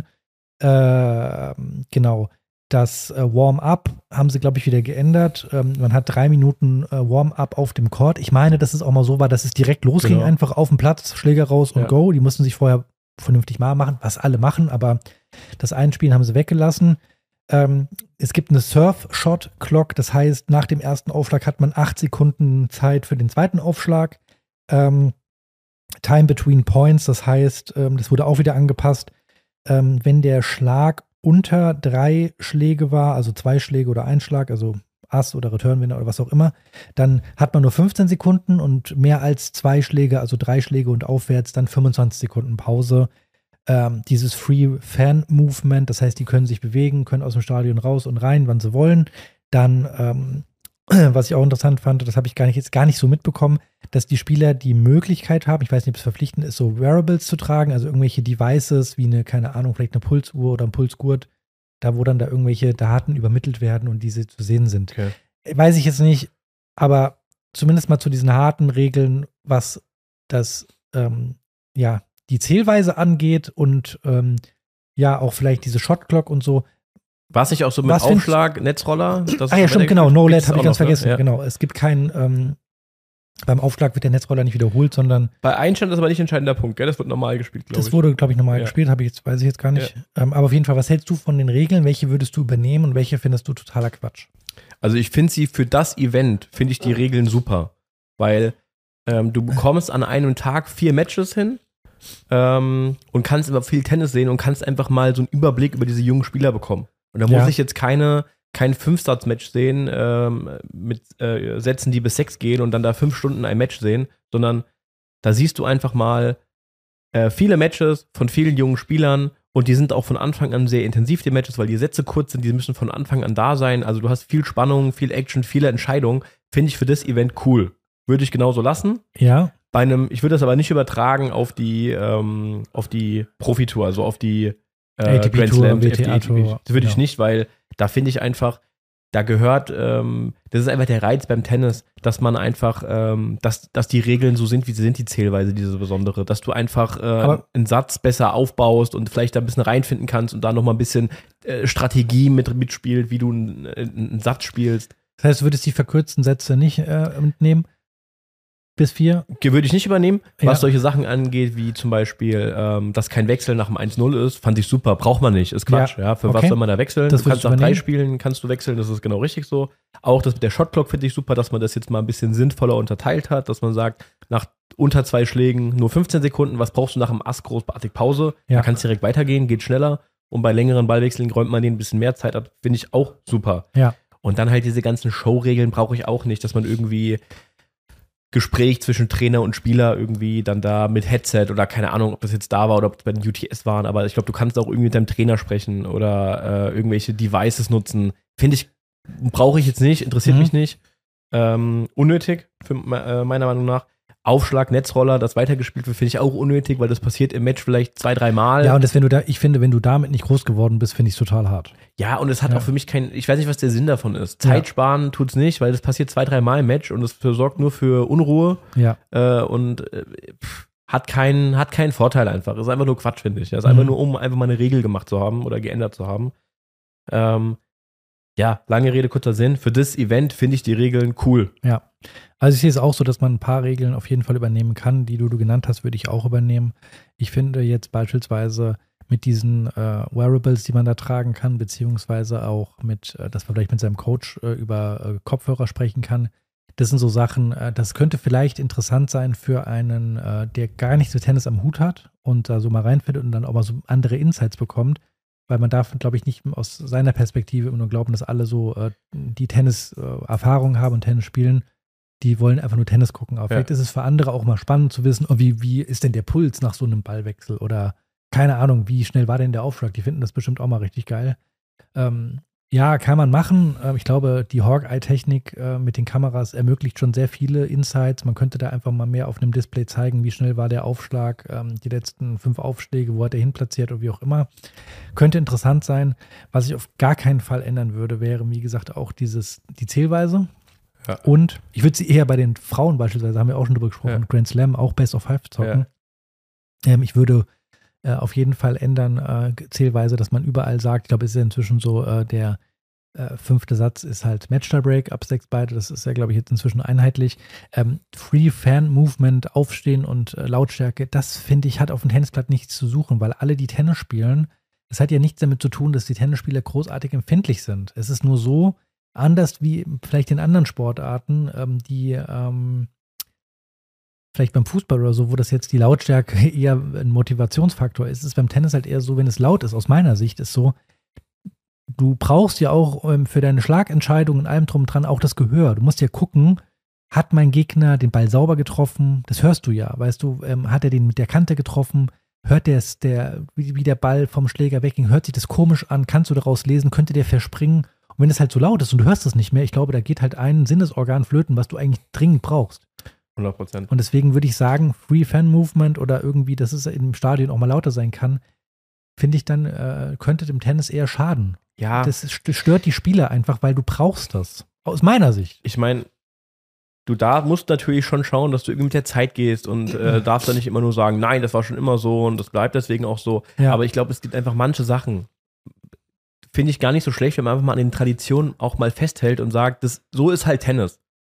Genau. Das Warm-up haben sie, glaube ich, wieder geändert. Man hat 3 Minuten Warm-up auf dem Court. Ich meine, dass es auch mal so war, dass es direkt losging, einfach auf dem Platz, Schläger raus und go. Die mussten sich vorher vernünftig mal machen, was alle machen, aber das Einspielen haben sie weggelassen. Es gibt eine Surf-Shot-Clock, das heißt, nach dem ersten Aufschlag hat man 8 Sekunden Zeit für den zweiten Aufschlag. Time between points, das heißt, das wurde auch wieder angepasst. Wenn der Schlag unter 3 Schläge war, also 2 Schläge oder 1 Schlag, also Ass oder Returnwinner oder was auch immer, dann hat man nur 15 Sekunden und mehr als 2 Schläge, also 3 Schläge und aufwärts, dann 25 Sekunden Pause. Dieses Free-Fan-Movement, das heißt, die können sich bewegen, können aus dem Stadion raus und rein, wann sie wollen. Dann, was ich auch interessant fand, das habe ich jetzt gar nicht so mitbekommen, dass die Spieler die Möglichkeit haben, ich weiß nicht, ob es verpflichtend ist, so Wearables zu tragen, also irgendwelche Devices wie eine, keine Ahnung, vielleicht eine Pulsuhr oder ein Pulsgurt, da wo dann da irgendwelche Daten übermittelt werden und diese zu sehen sind. Okay. Weiß ich jetzt nicht, aber zumindest mal zu diesen harten Regeln, was das, die Zählweise angeht und auch vielleicht diese Shotclock und so. War es nicht auch so mit Aufschlag, Netzroller? Ja, stimmt, genau, No-Let habe ich ganz vergessen. Ja. Genau, es gibt keinen Beim Aufschlag wird der Netzroller nicht wiederholt, sondern Bei Einstand ist aber nicht ein entscheidender Punkt, gell? Das wird normal gespielt, glaube ich. das wurde, glaube ich, normal gespielt, weiß ich jetzt gar nicht. Aber auf jeden Fall, was hältst du von den Regeln? Welche würdest du übernehmen und welche findest du totaler Quatsch? Also ich finde sie für das Event, finde ich die Regeln super. Weil du bekommst an einem Tag 4 Matches hin und kannst immer viel Tennis sehen und kannst einfach mal so einen Überblick über diese jungen Spieler bekommen. Und da muss ich jetzt kein 5-Satz-Match sehen mit Sätzen, die bis 6 gehen und dann da 5 Stunden ein Match sehen, sondern da siehst du einfach mal viele Matches von vielen jungen Spielern und die sind auch von Anfang an sehr intensiv, die Matches, weil die Sätze kurz sind, die müssen von Anfang an da sein. Also du hast viel Spannung, viel Action, viele Entscheidungen. Finde ich für das Event cool. Würde ich genauso lassen. Ja. Ich würde das aber nicht übertragen auf die Profitour, also auf die Grand Slam, WTA-Tour. Das würde ich nicht, weil da finde ich einfach, da gehört, das ist einfach der Reiz beim Tennis, dass man einfach, dass die Regeln so sind, wie sie sind, die Zählweise, diese besondere, dass du einfach einen Satz besser aufbaust und vielleicht da ein bisschen reinfinden kannst und da nochmal ein bisschen Strategie mitspielt, wie du einen Satz spielst. Das heißt, du würdest die verkürzten Sätze nicht mitnehmen? Bis 4? Würde ich nicht übernehmen. Was solche Sachen angeht, wie zum Beispiel, dass kein Wechsel nach dem 1-0 ist, fand ich super. Braucht man nicht. Ist Quatsch. Ja. Für was soll man da wechseln? Das du kannst nach 3 Spielen kannst du wechseln. Das ist genau richtig so. Auch das mit der Shotclock finde ich super, dass man das jetzt mal ein bisschen sinnvoller unterteilt hat. Dass man sagt, nach unter 2 Schlägen nur 15 Sekunden. Was brauchst du nach dem Ass großartig Pause? Ja. Da kannst du direkt weitergehen, geht schneller. Und bei längeren Ballwechseln räumt man denen ein bisschen mehr Zeit ab. Finde ich auch super. Ja. Und dann halt diese ganzen Showregeln brauche ich auch nicht, dass man irgendwie Gespräch zwischen Trainer und Spieler irgendwie dann da mit Headset oder keine Ahnung, ob das jetzt da war oder ob es bei den UTS waren, aber ich glaube, du kannst auch irgendwie mit deinem Trainer sprechen oder irgendwelche Devices nutzen. Finde ich, brauche ich jetzt nicht, interessiert mich nicht. Unnötig, meiner Meinung nach. Aufschlag, Netzroller, das weitergespielt wird, finde ich auch unnötig, weil das passiert im Match vielleicht 2-3 Mal. Ja, und ich finde, wenn du damit nicht groß geworden bist, finde ich es total hart. Ja, und es hat auch für mich ich weiß nicht, was der Sinn davon ist. Zeit sparen tut's nicht, weil das passiert 2-3 Mal im Match und es sorgt nur für Unruhe. Ja. Und hat keinen Vorteil einfach. Ist einfach nur Quatsch, finde ich. Das ist einfach nur, um einfach mal eine Regel gemacht zu haben oder geändert zu haben. Ja, lange Rede, kurzer Sinn. Für das Event finde ich die Regeln cool. Ja. Also ich sehe es auch so, dass man ein paar Regeln auf jeden Fall übernehmen kann. Die du genannt hast, würde ich auch übernehmen. Ich finde jetzt beispielsweise mit diesen Wearables, die man da tragen kann, beziehungsweise auch dass man vielleicht mit seinem Coach über Kopfhörer sprechen kann. Das sind so Sachen, das könnte vielleicht interessant sein für einen, der gar nichts mit Tennis am Hut hat und da so mal reinfindet und dann auch mal so andere Insights bekommt. Weil man darf, glaube ich, nicht aus seiner Perspektive immer nur glauben, dass alle so die Tennis-Erfahrung haben und Tennis spielen. Die wollen einfach nur Tennis gucken. Aber vielleicht ist es für andere auch mal spannend zu wissen, wie ist denn der Puls nach so einem Ballwechsel? Oder keine Ahnung, wie schnell war denn der Aufschlag? Die finden das bestimmt auch mal richtig geil. Ja, kann man machen. Ich glaube, die Hawkeye-Technik mit den Kameras ermöglicht schon sehr viele Insights. Man könnte da einfach mal mehr auf einem Display zeigen, wie schnell war der Aufschlag, die letzten 5 Aufschläge, wo hat er hinplatziert oder wie auch immer. Könnte interessant sein. Was ich auf gar keinen Fall ändern würde, wäre, wie gesagt, auch die Zählweise. Ja. Und ich würde sie eher bei den Frauen beispielsweise, haben wir auch schon drüber gesprochen, Grand Slam, auch Best of 5 zocken. Ja. Ich würde auf jeden Fall ändern, Zählweise, dass man überall sagt, ich glaube, es ist ja inzwischen so, der 5. Satz ist halt Match-Tiebreak, ab 6 beide, das ist ja, glaube ich, jetzt inzwischen einheitlich. Free Fan Movement, Aufstehen und Lautstärke, das finde ich, hat auf dem Tennisplatz nichts zu suchen, weil alle, die Tennis spielen, das hat ja nichts damit zu tun, dass die Tennisspieler großartig empfindlich sind. Es ist nur so, anders wie vielleicht in anderen Sportarten, die vielleicht beim Fußball oder so, wo das jetzt die Lautstärke eher ein Motivationsfaktor ist, ist beim Tennis halt eher so, wenn es laut ist, aus meiner Sicht, ist so, du brauchst ja auch für deine Schlagentscheidungen und allem drum und dran auch das Gehör. Du musst ja gucken, hat mein Gegner den Ball sauber getroffen? Das hörst du ja, weißt du, hat er den mit der Kante getroffen? Hört wie der Ball vom Schläger wegging? Hört sich das komisch an? Kannst du daraus lesen? Könnte der verspringen? Und wenn es halt so laut ist und du hörst es nicht mehr, ich glaube, da geht halt ein Sinnesorgan flöten, was du eigentlich dringend brauchst. 100%. Und deswegen würde ich sagen, Free Fan Movement oder irgendwie, dass es im Stadion auch mal lauter sein kann, finde ich dann, könnte dem Tennis eher schaden. Ja. Das stört die Spieler einfach, weil du brauchst das. Aus meiner Sicht. Ich meine, du musst natürlich schon schauen, dass du irgendwie mit der Zeit gehst und darfst dann nicht immer nur sagen, nein, das war schon immer so und das bleibt deswegen auch so. Ja. Aber ich glaube, es gibt einfach manche Sachen, finde ich gar nicht so schlecht, wenn man einfach mal an den Traditionen auch mal festhält und sagt, so ist halt Tennis.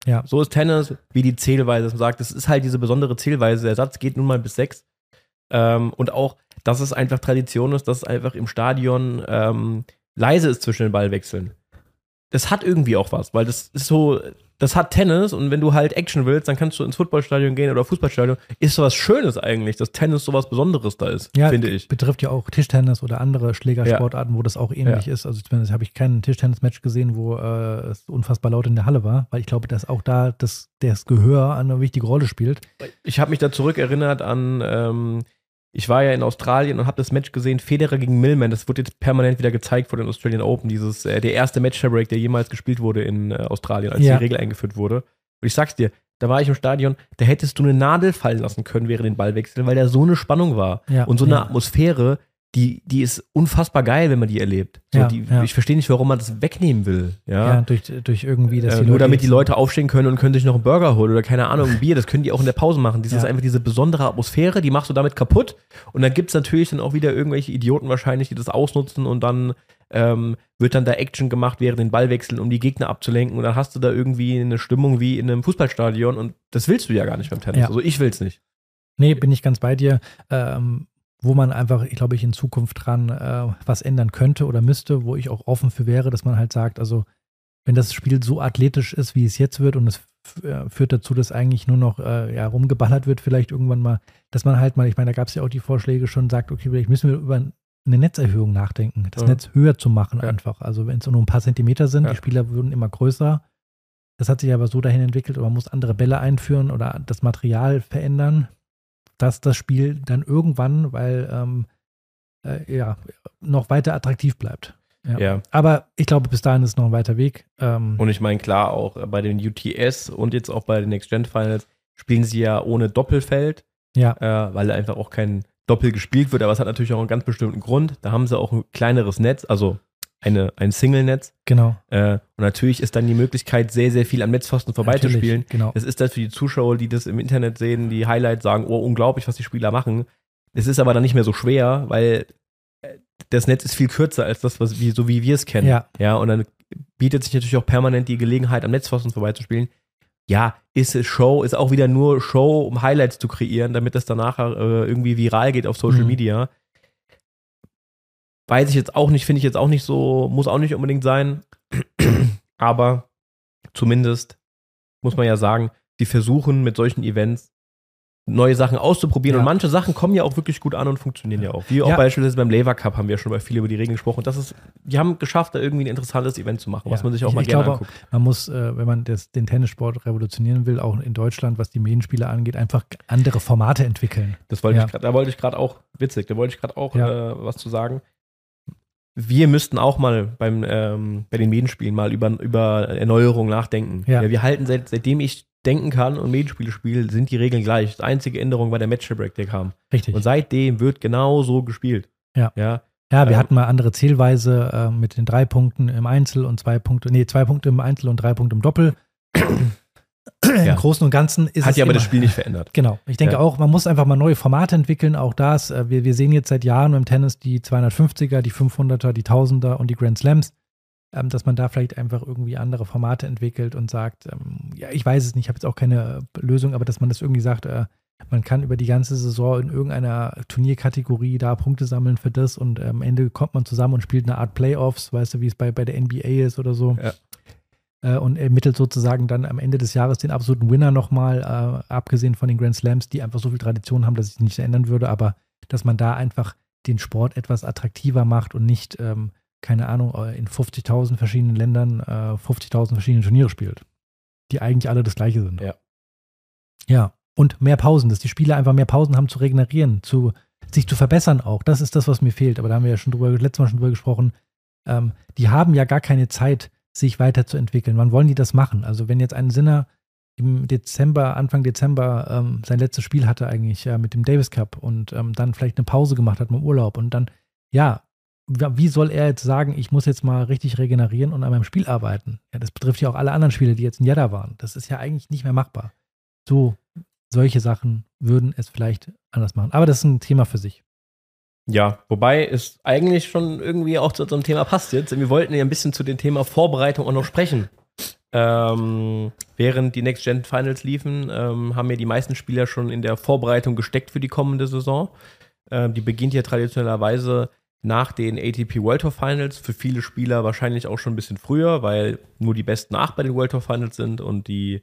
Ja. So ist Tennis, wie die Zählweise dass man sagt. Das ist halt diese besondere Zählweise. Der Satz geht nun mal bis 6. Und auch, dass es einfach Tradition ist, dass es einfach im Stadion leise ist zwischen den Ballwechseln. Das hat irgendwie auch was, weil das ist so, das hat Tennis und wenn du halt Action willst, dann kannst du ins Footballstadion gehen oder Fußballstadion. Ist so was Schönes eigentlich, dass Tennis so was Besonderes da ist, finde ich. Betrifft ja auch Tischtennis oder andere Schlägersportarten, wo das auch ähnlich ist. Also zumindest habe ich kein Tischtennis-Match gesehen, wo es unfassbar laut in der Halle war, weil ich glaube, dass auch da das Gehör eine wichtige Rolle spielt. Ich habe mich da zurückerinnert an ich war ja in Australien und habe das Match gesehen, Federer gegen Millman. Das wurde jetzt permanent wieder gezeigt vor den Australian Open. Der erste Match-Break, der jemals gespielt wurde in Australien, als die Regel eingeführt wurde. Und ich sag's dir, da war ich im Stadion, da hättest du eine Nadel fallen lassen können während den Ballwechseln, weil da so eine Spannung war. Ja, und so eine Atmosphäre, die ist unfassbar geil, wenn man die erlebt. So, ich verstehe nicht, warum man das wegnehmen will. Ja, durch irgendwie, dass nur damit die Leute aufstehen können und können sich noch einen Burger holen oder keine Ahnung, ein Bier. Das können die auch in der Pause machen. Das ist einfach diese besondere Atmosphäre, die machst du damit kaputt. Und dann gibt's natürlich dann auch wieder irgendwelche Idioten wahrscheinlich, die das ausnutzen und dann wird dann da Action gemacht während den Ballwechseln, um die Gegner abzulenken. Und dann hast du da irgendwie eine Stimmung wie in einem Fußballstadion und das willst du ja gar nicht beim Tennis. Also ich will's nicht. Nee, bin ich ganz bei dir. Wo man einfach, ich glaube, in Zukunft dran was ändern könnte oder müsste, wo ich auch offen für wäre, dass man halt sagt, also wenn das Spiel so athletisch ist, wie es jetzt wird und es führt dazu, dass eigentlich nur noch rumgeballert wird, vielleicht irgendwann mal, dass man halt mal, ich meine, da gab es ja auch die Vorschläge schon, sagt, okay, vielleicht müssen wir über eine Netzerhöhung nachdenken, das Netz höher zu machen einfach. Also wenn es nur ein paar Zentimeter sind, die Spieler würden immer größer. Das hat sich aber so dahin entwickelt, oder man muss andere Bälle einführen oder das Material verändern, dass das Spiel dann irgendwann, weil noch weiter attraktiv bleibt. Ja. Aber ich glaube, bis dahin ist noch ein weiter Weg. Und ich meine, klar, auch bei den UTS und jetzt auch bei den Next-Gen-Finals spielen sie ja ohne Doppelfeld, weil einfach auch kein Doppel gespielt wird, aber es hat natürlich auch einen ganz bestimmten Grund. Da haben sie auch ein kleineres Netz, also ein Single-Netz. Genau. Und natürlich ist dann die Möglichkeit, sehr, sehr viel am Netzpfosten vorbeizuspielen. Genau. Das ist dann für die Zuschauer, die das im Internet sehen, die Highlights sagen, oh, unglaublich, was die Spieler machen. Es ist aber dann nicht mehr so schwer, weil das Netz ist viel kürzer als das, so wie wir es kennen. Ja, und dann bietet sich natürlich auch permanent die Gelegenheit, am Netzpfosten vorbeizuspielen. Ja, ist es Show, ist auch wieder nur Show, um Highlights zu kreieren, damit das dann nachher irgendwie viral geht auf Social Media. Weiß ich jetzt auch nicht, finde ich jetzt auch nicht so, muss auch nicht unbedingt sein. Aber zumindest muss man ja sagen, die versuchen mit solchen Events neue Sachen auszuprobieren und manche Sachen kommen ja auch wirklich gut an und funktionieren ja auch. Wie auch beispielsweise beim Lever Cup haben wir schon mal viel über die Regeln gesprochen. Die haben geschafft, da irgendwie ein interessantes Event zu machen, was man sich auch mal gerne anguckt. Man muss, wenn man den Tennissport revolutionieren will, auch in Deutschland, was die Medienspiele angeht, einfach andere Formate entwickeln. Da wollte ich gerade auch was zu sagen. Wir müssten auch mal bei den Medienspielen mal über Erneuerung nachdenken. Ja, wir halten seitdem ich denken kann und Medienspiele spiele, sind die Regeln gleich. Die einzige Änderung war der Match-Break, der kam. Richtig. Und seitdem wird genau so gespielt. Ja, wir hatten mal andere Zählweise mit den 3 Punkten im Einzel und 2 Punkte im Einzel und 3 Punkte im Doppel. Im Großen und Ganzen ist hat ja aber das Spiel nicht verändert. Genau. Ich denke auch, man muss einfach mal neue Formate entwickeln. Auch das, wir sehen jetzt seit Jahren im Tennis die 250er, die 500er, die 1000er und die Grand Slams, dass man da vielleicht einfach irgendwie andere Formate entwickelt und sagt, ich weiß es nicht, ich habe jetzt auch keine Lösung, aber dass man das irgendwie sagt, man kann über die ganze Saison in irgendeiner Turnierkategorie da Punkte sammeln für das und am Ende kommt man zusammen und spielt eine Art Playoffs, weißt du, wie es bei der NBA ist oder so. Ja. Und ermittelt sozusagen dann am Ende des Jahres den absoluten Winner nochmal, abgesehen von den Grand Slams, die einfach so viel Tradition haben, dass ich es nicht ändern würde, aber dass man da einfach den Sport etwas attraktiver macht und nicht, keine Ahnung, in 50.000 verschiedenen Ländern 50.000 verschiedene Turniere spielt, die eigentlich alle das Gleiche sind. Ja, und mehr Pausen, dass die Spieler einfach mehr Pausen haben zu regenerieren, sich zu verbessern auch. Das ist das, was mir fehlt, aber da haben wir ja letztes Mal schon drüber gesprochen. Die haben ja gar keine Zeit, sich weiterzuentwickeln. Wann wollen die das machen? Also wenn jetzt ein Sinner Anfang Dezember sein letztes Spiel hatte eigentlich mit dem Davis Cup und dann vielleicht eine Pause gemacht hat mit dem Urlaub und dann, wie soll er jetzt sagen, ich muss jetzt mal richtig regenerieren und an meinem Spiel arbeiten? Ja, das betrifft ja auch alle anderen Spieler, die jetzt ein Jahr da waren. Das ist ja eigentlich nicht mehr machbar. Solche Sachen würden es vielleicht anders machen. Aber das ist ein Thema für sich. Ja, wobei es eigentlich schon irgendwie auch zu unserem Thema passt jetzt. Wir wollten ja ein bisschen zu dem Thema Vorbereitung auch noch sprechen. Während die Next-Gen-Finals liefen, haben mir die meisten Spieler schon in der Vorbereitung gesteckt für die kommende Saison. Die beginnt ja traditionellerweise nach den ATP World Tour Finals. Für viele Spieler wahrscheinlich auch schon ein bisschen früher, weil nur die besten 8 bei den World Tour Finals sind und die,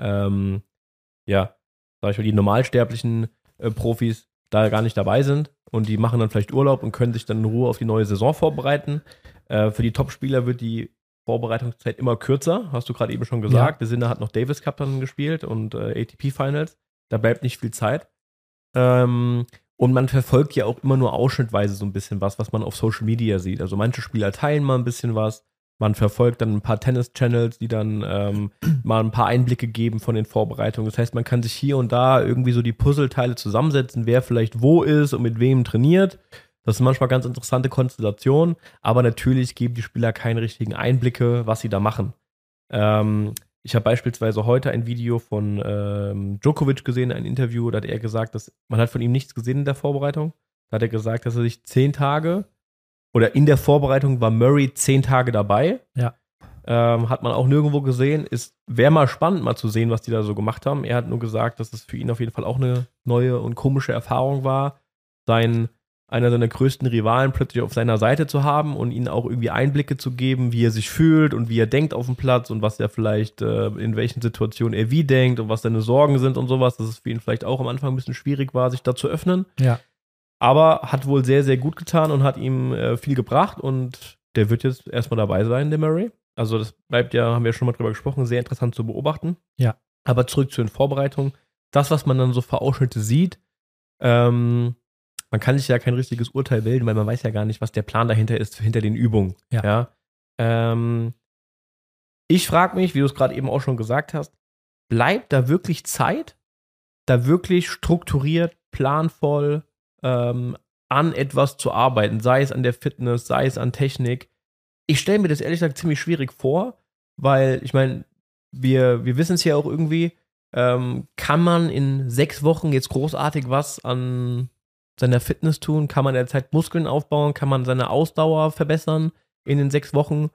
sag ich mal, die normalsterblichen Profis da gar nicht dabei sind. Und die machen dann vielleicht Urlaub und können sich dann in Ruhe auf die neue Saison vorbereiten. Für die Top-Spieler wird die Vorbereitungszeit immer kürzer, hast du gerade eben schon gesagt. Der Sinner hat noch Davis Cup dann gespielt und ATP Finals. Da bleibt nicht viel Zeit. Und man verfolgt ja auch immer nur ausschnittweise so ein bisschen was man auf Social Media sieht. Also manche Spieler teilen mal ein bisschen was. Man verfolgt dann ein paar Tennis-Channels, die dann mal ein paar Einblicke geben von den Vorbereitungen. Das heißt, man kann sich hier und da irgendwie so die Puzzleteile zusammensetzen, wer vielleicht wo ist und mit wem trainiert. Das sind manchmal ganz interessante Konstellationen, aber natürlich geben die Spieler keine richtigen Einblicke, was sie da machen. Ich habe beispielsweise heute ein Video von Djokovic gesehen, ein Interview, da hat er gesagt, dass man hat von ihm nichts gesehen in der Vorbereitung. Da hat er gesagt, dass er sich 10 Tage oder in der Vorbereitung war Murray 10 Tage dabei. Ja. Hat man auch nirgendwo gesehen. Wäre mal spannend, mal zu sehen, was die da so gemacht haben. Er hat nur gesagt, dass es für ihn auf jeden Fall auch eine neue und komische Erfahrung war, einer seiner größten Rivalen plötzlich auf seiner Seite zu haben und ihnen auch irgendwie Einblicke zu geben, wie er sich fühlt und wie er denkt auf dem Platz und was er vielleicht, in welchen Situationen er wie denkt und was seine Sorgen sind und sowas, dass es für ihn vielleicht auch am Anfang ein bisschen schwierig war, sich da zu öffnen. Ja. Aber hat wohl sehr, sehr gut getan und hat ihm viel gebracht und der wird jetzt erstmal dabei sein, der Murray. Also das bleibt ja, haben wir schon mal drüber gesprochen, sehr interessant zu beobachten. Ja. Aber zurück zu den Vorbereitungen. Das, was man dann so für Ausschnitte sieht, man kann sich ja kein richtiges Urteil bilden, weil man weiß ja gar nicht, was der Plan dahinter ist, hinter den Übungen. Ja. Ich frage mich, wie du es gerade eben auch schon gesagt hast, bleibt da wirklich Zeit, da wirklich strukturiert, planvoll an etwas zu arbeiten, sei es an der Fitness, sei es an Technik. Ich stelle mir das ehrlich gesagt ziemlich schwierig vor, weil ich meine, wir wissen es ja auch irgendwie, kann man in 6 Wochen jetzt großartig was an seiner Fitness tun? Kann man derzeit Muskeln aufbauen? Kann man seine Ausdauer verbessern in den 6 Wochen?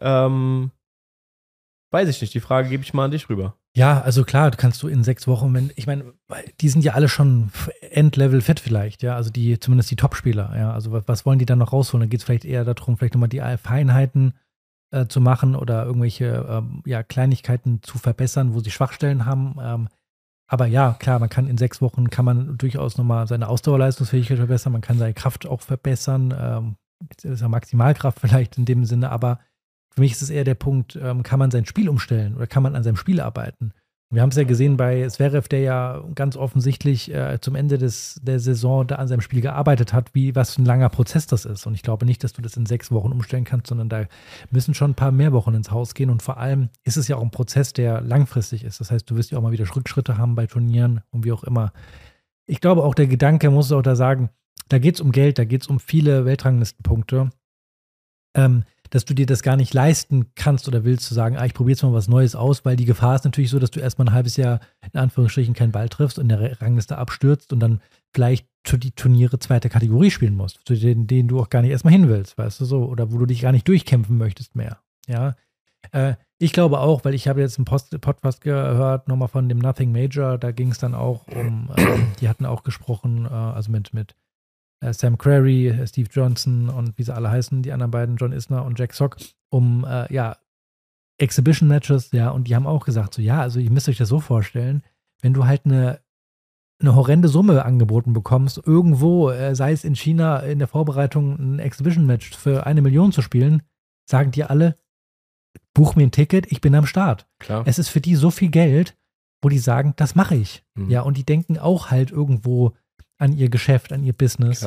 Weiß ich nicht. Die Frage gebe ich mal an dich rüber. Ja, also klar, kannst du in 6 Wochen, ich meine, die sind ja alle schon Endlevel fit vielleicht, ja, also zumindest die Top-Spieler, ja, also was wollen die dann noch rausholen? Da geht es vielleicht eher darum, vielleicht nochmal die Feinheiten zu machen oder irgendwelche Kleinigkeiten zu verbessern, wo sie Schwachstellen haben. Aber ja, klar, man kann in 6 Wochen kann man durchaus nochmal seine Ausdauerleistungsfähigkeit verbessern, man kann seine Kraft auch verbessern, das ist ja Maximalkraft vielleicht in dem Sinne, aber für mich ist es eher der Punkt, kann man sein Spiel umstellen oder kann man an seinem Spiel arbeiten? Und wir haben es ja gesehen bei Zverev, der ja ganz offensichtlich zum Ende der Saison da an seinem Spiel gearbeitet hat, was für ein langer Prozess das ist. Und ich glaube nicht, dass du das in 6 Wochen umstellen kannst, sondern da müssen schon ein paar mehr Wochen ins Haus gehen. Und vor allem ist es ja auch ein Prozess, der langfristig ist. Das heißt, du wirst ja auch mal wieder Rückschritte haben bei Turnieren und wie auch immer. Ich glaube auch, der Gedanke muss auch da sagen, da geht es um Geld, da geht es um viele Weltranglistenpunkte. Dass du dir das gar nicht leisten kannst oder willst, zu sagen, ich probiere jetzt mal was Neues aus, weil die Gefahr ist natürlich so, dass du erstmal ein halbes Jahr in Anführungsstrichen keinen Ball triffst und in der Rangliste abstürzt und dann vielleicht für die Turniere 2. Kategorie spielen musst, zu denen du auch gar nicht erstmal hin willst, weißt du so, oder wo du dich gar nicht durchkämpfen möchtest mehr, ja. Ich glaube auch, weil ich habe jetzt einen Podcast gehört, nochmal von dem Nothing Major, da ging es dann auch um, die hatten auch gesprochen, also mit Sam Querrey, Steve Johnson und wie sie alle heißen, die anderen beiden, John Isner und Jack Sock, um Exhibition-Matches, ja, und die haben auch gesagt, so, ja, also ihr müsst euch das so vorstellen, wenn du halt eine horrende Summe angeboten bekommst, irgendwo, sei es in China in der Vorbereitung ein Exhibition-Match für 1 Million zu spielen, sagen dir alle, buch mir ein Ticket, ich bin am Start. Klar. Es ist für die so viel Geld, wo die sagen, das mache ich. Ja, und die denken auch halt irgendwo an ihr Geschäft, an ihr Business.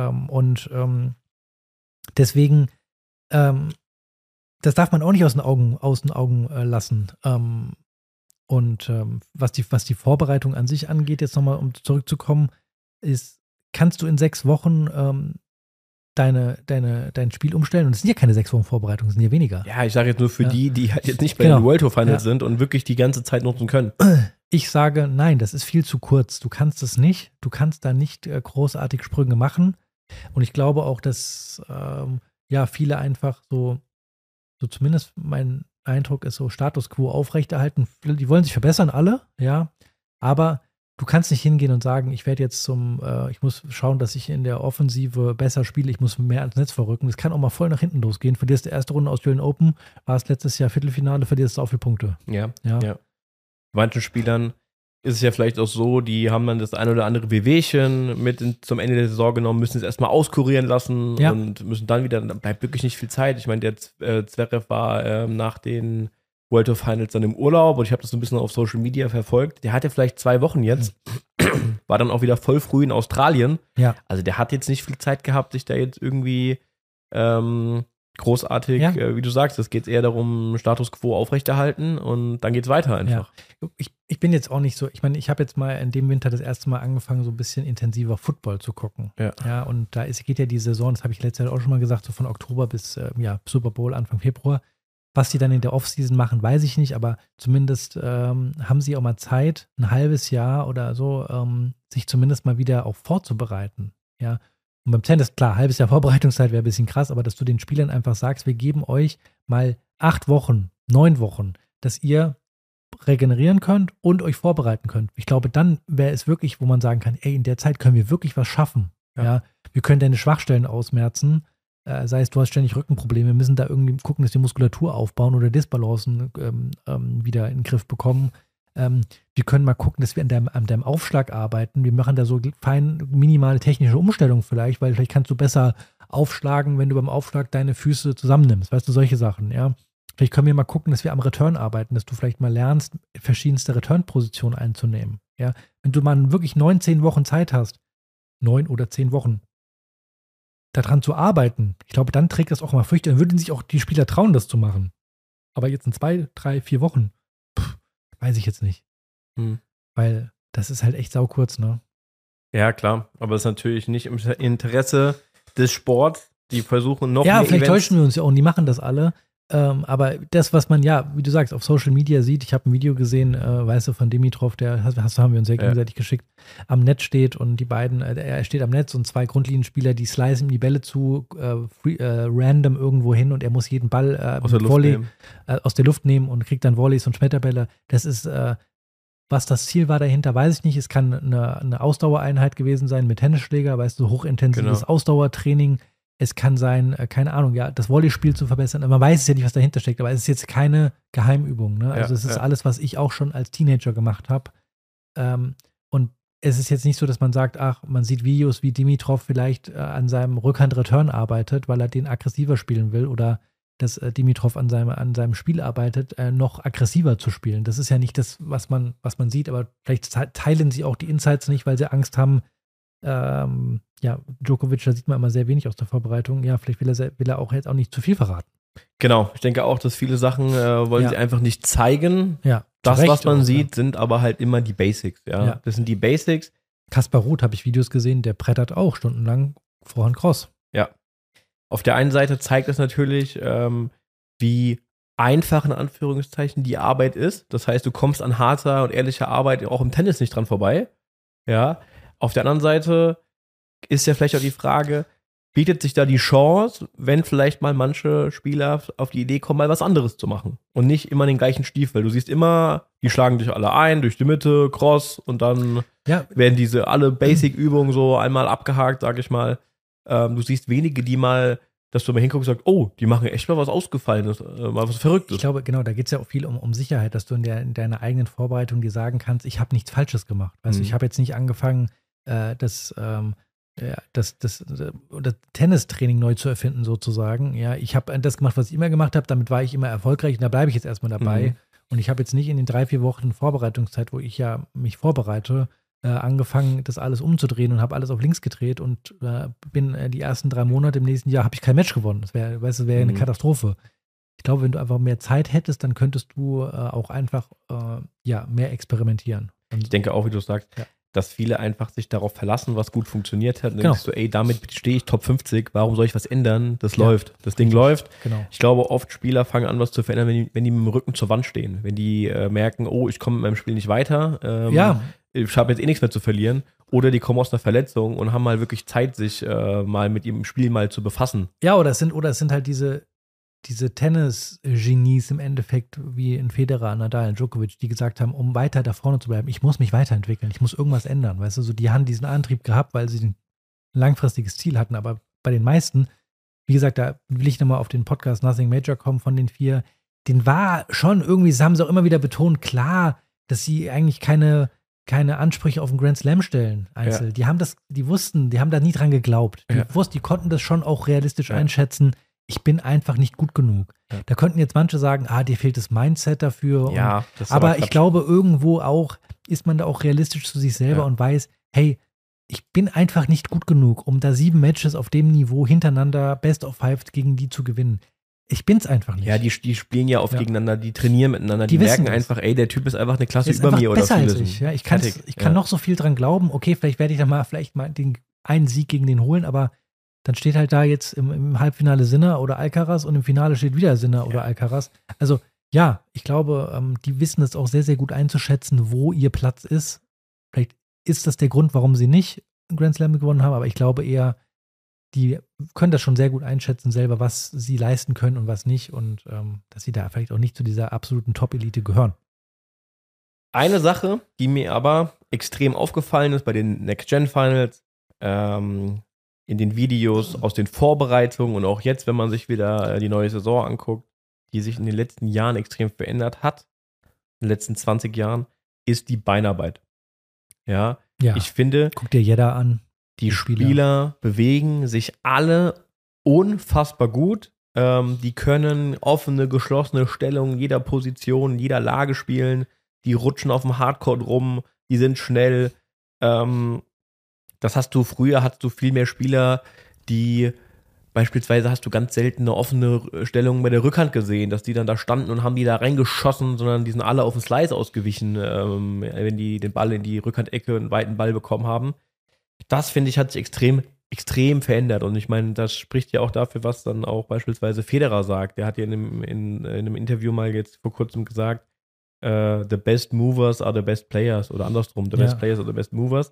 Deswegen, das darf man auch nicht aus den Augen lassen. Was die Vorbereitung an sich angeht, jetzt nochmal, um zurückzukommen, ist, kannst du in 6 Wochen dein Spiel umstellen? Und es sind ja keine 6 Wochen Vorbereitung, es sind ja weniger. Ja, ich sage jetzt nur für die halt jetzt nicht bei den World Tour Finals sind und wirklich die ganze Zeit nutzen können. Ich sage, nein, das ist viel zu kurz. Du kannst es nicht. Du kannst da nicht großartig Sprünge machen. Und ich glaube auch, dass viele einfach so zumindest mein Eindruck ist so Status quo aufrechterhalten. Die wollen sich verbessern, alle, ja. Aber du kannst nicht hingehen und sagen, ich werde jetzt ich muss schauen, dass ich in der Offensive besser spiele, ich muss mehr ans Netz verrücken. Das kann auch mal voll nach hinten losgehen. Verlierst die erste Runde Australian Open, war es letztes Jahr Viertelfinale, verlierst du auch viele Punkte. Ja. Manchen Spielern ist es ja vielleicht auch so, die haben dann das ein oder andere Wehwehchen zum Ende der Saison genommen, müssen es erstmal auskurieren lassen und müssen dann wieder, dann bleibt wirklich nicht viel Zeit. Ich meine, der Zverev war nach den World Tour Finals dann im Urlaub und ich habe das so ein bisschen auf Social Media verfolgt. Der hatte vielleicht 2 Wochen jetzt, war dann auch wieder voll früh in Australien. Ja. Also der hat jetzt nicht viel Zeit gehabt, sich da jetzt irgendwie großartig, wie du sagst, es geht eher darum, Status Quo aufrechterhalten und dann geht's weiter einfach. Ja. Ich bin jetzt auch nicht so, ich meine, ich habe jetzt mal in dem Winter das erste Mal angefangen, so ein bisschen intensiver Football zu gucken. Ja, und geht ja die Saison, das habe ich letztes Jahr auch schon mal gesagt, so von Oktober bis Super Bowl, Anfang Februar. Was die dann in der Offseason machen, weiß ich nicht, aber zumindest haben sie auch mal Zeit, ein halbes Jahr oder so, sich zumindest mal wieder auch vorzubereiten. Ja. Und beim Tennis, klar, halbes Jahr Vorbereitungszeit wäre ein bisschen krass, aber dass du den Spielern einfach sagst, wir geben euch mal 8 Wochen, 9 Wochen, dass ihr regenerieren könnt und euch vorbereiten könnt. Ich glaube, dann wäre es wirklich, wo man sagen kann, ey, in der Zeit können wir wirklich was schaffen. Ja. Wir können deine Schwachstellen ausmerzen. Sei es, du hast ständig Rückenprobleme, wir müssen da irgendwie gucken, dass die Muskulatur aufbauen oder Disbalancen wieder in den Griff bekommen. Wir können mal gucken, dass wir an deinem Aufschlag arbeiten. Wir machen da so fein minimale technische Umstellungen vielleicht, weil vielleicht kannst du besser aufschlagen, wenn du beim Aufschlag deine Füße zusammennimmst. Weißt du, solche Sachen, ja. Vielleicht können wir mal gucken, dass wir am Return arbeiten, dass du vielleicht mal lernst, verschiedenste Return-Positionen einzunehmen. Ja. Wenn du mal wirklich 9, 10 Wochen Zeit hast, 9 oder 10 Wochen, daran zu arbeiten, ich glaube, dann trägt das auch mal Früchte. Dann würden sich auch die Spieler trauen, das zu machen. Aber jetzt in 2, 3, 4 Wochen, weiß ich jetzt nicht. Weil das ist halt echt saukurz, ne? Ja, klar. Aber es ist natürlich nicht im Interesse des Sports. Die versuchen noch mehr Ja, vielleicht täuschen wir uns ja auch und die machen das alle. Aber das, was man wie du sagst, auf Social Media sieht, ich habe ein Video gesehen, weißt du, von Dimitrov, haben wir uns sehr gegenseitig geschickt, am Netz steht und die beiden, er steht am Netz und 2 Grundlinienspieler, die slicen ihm die Bälle zu, random irgendwo hin und er muss jeden Ball aus der Luft nehmen und kriegt dann Volleys und Schmetterbälle. Das ist, was das Ziel war dahinter, weiß ich nicht. Es kann eine Ausdauereinheit gewesen sein mit Tennisschläger, weißt du, hochintensives Ausdauertraining. Es kann sein, keine Ahnung, das Volleyspiel zu verbessern. Man weiß es ja nicht, was dahinter steckt, aber es ist jetzt keine Geheimübung. Ne? Also es ist alles, was ich auch schon als Teenager gemacht habe. Und es ist jetzt nicht so, dass man sagt, man sieht Videos, wie Dimitrov vielleicht an seinem Rückhand-Return arbeitet, weil er den aggressiver spielen will oder dass Dimitrov an seinem Spiel arbeitet, noch aggressiver zu spielen. Das ist ja nicht das, was man sieht, aber vielleicht teilen sie auch die Insights nicht, weil sie Angst haben, Djokovic, da sieht man immer sehr wenig aus der Vorbereitung. Ja, vielleicht will er auch jetzt auch nicht zu viel verraten. Genau, ich denke auch, dass viele Sachen wollen sie einfach nicht zeigen. Ja, das, was man sieht, sind aber halt immer die Basics. Ja. Das sind die Basics. Kaspar Ruud habe ich Videos gesehen, der brettert auch stundenlang Vorhand Cross. Ja. Auf der einen Seite zeigt es natürlich, wie einfach in Anführungszeichen die Arbeit ist. Das heißt, du kommst an harter und ehrlicher Arbeit auch im Tennis nicht dran vorbei. Ja. Auf der anderen Seite ist ja vielleicht auch die Frage, bietet sich da die Chance, wenn vielleicht mal manche Spieler auf die Idee kommen, mal was anderes zu machen und nicht immer den gleichen Stiefel. Du siehst immer, die schlagen dich alle ein, durch die Mitte, Cross und dann werden diese alle Basic-Übungen so einmal abgehakt, sag ich mal. Du siehst wenige, die mal, dass du mal hinguckst und sagst, oh, die machen echt mal was Ausgefallenes, mal was Verrücktes. Ich glaube, genau, da geht es ja auch viel um Sicherheit, dass du in deiner eigenen Vorbereitung dir sagen kannst, ich habe nichts Falsches gemacht. Weißt du, ich habe jetzt nicht angefangen, das Tennistraining neu zu erfinden sozusagen. Ja, ich habe das gemacht, was ich immer gemacht habe, damit war ich immer erfolgreich und da bleibe ich jetzt erstmal dabei. Und ich habe jetzt nicht in den 3-4 Wochen Vorbereitungszeit, wo ich ja mich vorbereite, angefangen, das alles umzudrehen und habe alles auf links gedreht und bin die ersten 3 Monate im nächsten Jahr habe ich kein Match gewonnen. Das wäre eine Katastrophe. Ich glaube, wenn du einfach mehr Zeit hättest, dann könntest du auch einfach mehr experimentieren. Und ich denke auch, wie du sagst, dass viele einfach sich darauf verlassen, was gut funktioniert hat. Und dann denkst du, ey, damit stehe ich Top 50, warum soll ich was ändern? Das läuft. Das Ding läuft. Genau. Ich glaube, oft Spieler fangen an, was zu verändern, wenn die mit dem Rücken zur Wand stehen. Wenn die merken, oh, ich komme mit meinem Spiel nicht weiter. Ich habe jetzt eh nichts mehr zu verlieren. Oder die kommen aus einer Verletzung und haben mal wirklich Zeit, sich mal mit ihrem Spiel mal zu befassen. Ja, oder es sind halt diese diese Tennis-Genies im Endeffekt, wie in Federer, Nadal, Djokovic, die gesagt haben, um weiter da vorne zu bleiben, ich muss mich weiterentwickeln, ich muss irgendwas ändern, weißt du, so die haben diesen Antrieb gehabt, weil sie ein langfristiges Ziel hatten, aber bei den meisten, wie gesagt, da will ich nochmal auf den Podcast Nothing Major kommen von den 4, den war schon irgendwie, das haben sie auch immer wieder betont, klar, dass sie eigentlich keine Ansprüche auf den Grand Slam stellen, einzeln. Ja. Die wussten, die haben da nie dran geglaubt. Die konnten das schon auch realistisch einschätzen. Ich bin einfach nicht gut genug. Ja. Da könnten jetzt manche sagen, dir fehlt das Mindset dafür. Ja, aber ich glaube, irgendwo auch ist man da auch realistisch zu sich selber und weiß, hey, ich bin einfach nicht gut genug, um da 7 Matches auf dem Niveau hintereinander Best of 5 gegen die zu gewinnen. Ich bin's einfach nicht. Ja, die spielen ja oft gegeneinander, die trainieren miteinander, die merken einfach, der Typ ist einfach eine Klasse über mir oder besser als ich. Ja, ich kann noch so viel dran glauben, okay, vielleicht werde ich da vielleicht mal einen Sieg gegen den holen, aber dann steht halt da jetzt im Halbfinale Sinner oder Alcaraz und im Finale steht wieder Sinner oder Alcaraz. Also ja, ich glaube, die wissen es auch sehr, sehr gut einzuschätzen, wo ihr Platz ist. Vielleicht ist das der Grund, warum sie nicht Grand Slam gewonnen haben, aber ich glaube eher, die können das schon sehr gut einschätzen selber, was sie leisten können und was nicht und dass sie da vielleicht auch nicht zu dieser absoluten Top-Elite gehören. Eine Sache, die mir aber extrem aufgefallen ist bei den Next-Gen-Finals, in den Videos aus den Vorbereitungen und auch jetzt, wenn man sich wieder die neue Saison anguckt, die sich in den letzten Jahren extrem verändert hat, in den letzten 20 Jahren, ist die Beinarbeit. Ja. Ich finde, guck dir jeder an. Die Spieler bewegen sich alle unfassbar gut. Die können offene, geschlossene Stellungen jeder Position, jeder Lage spielen. Die rutschen auf dem Hardcourt rum, die sind schnell. Das hast du viel mehr Spieler, die beispielsweise hast du ganz selten eine offene Stellung bei der Rückhand gesehen, dass die dann da standen und haben die da reingeschossen, sondern die sind alle auf den Slice ausgewichen, wenn die den Ball in die Rückhandecke, einen weiten Ball bekommen haben. Das, finde ich, hat sich extrem, extrem verändert. Und ich meine, das spricht ja auch dafür, was dann auch beispielsweise Federer sagt. Der hat ja in einem Interview mal jetzt vor kurzem gesagt, the best movers are the best players. Oder andersrum, the best players are the best movers.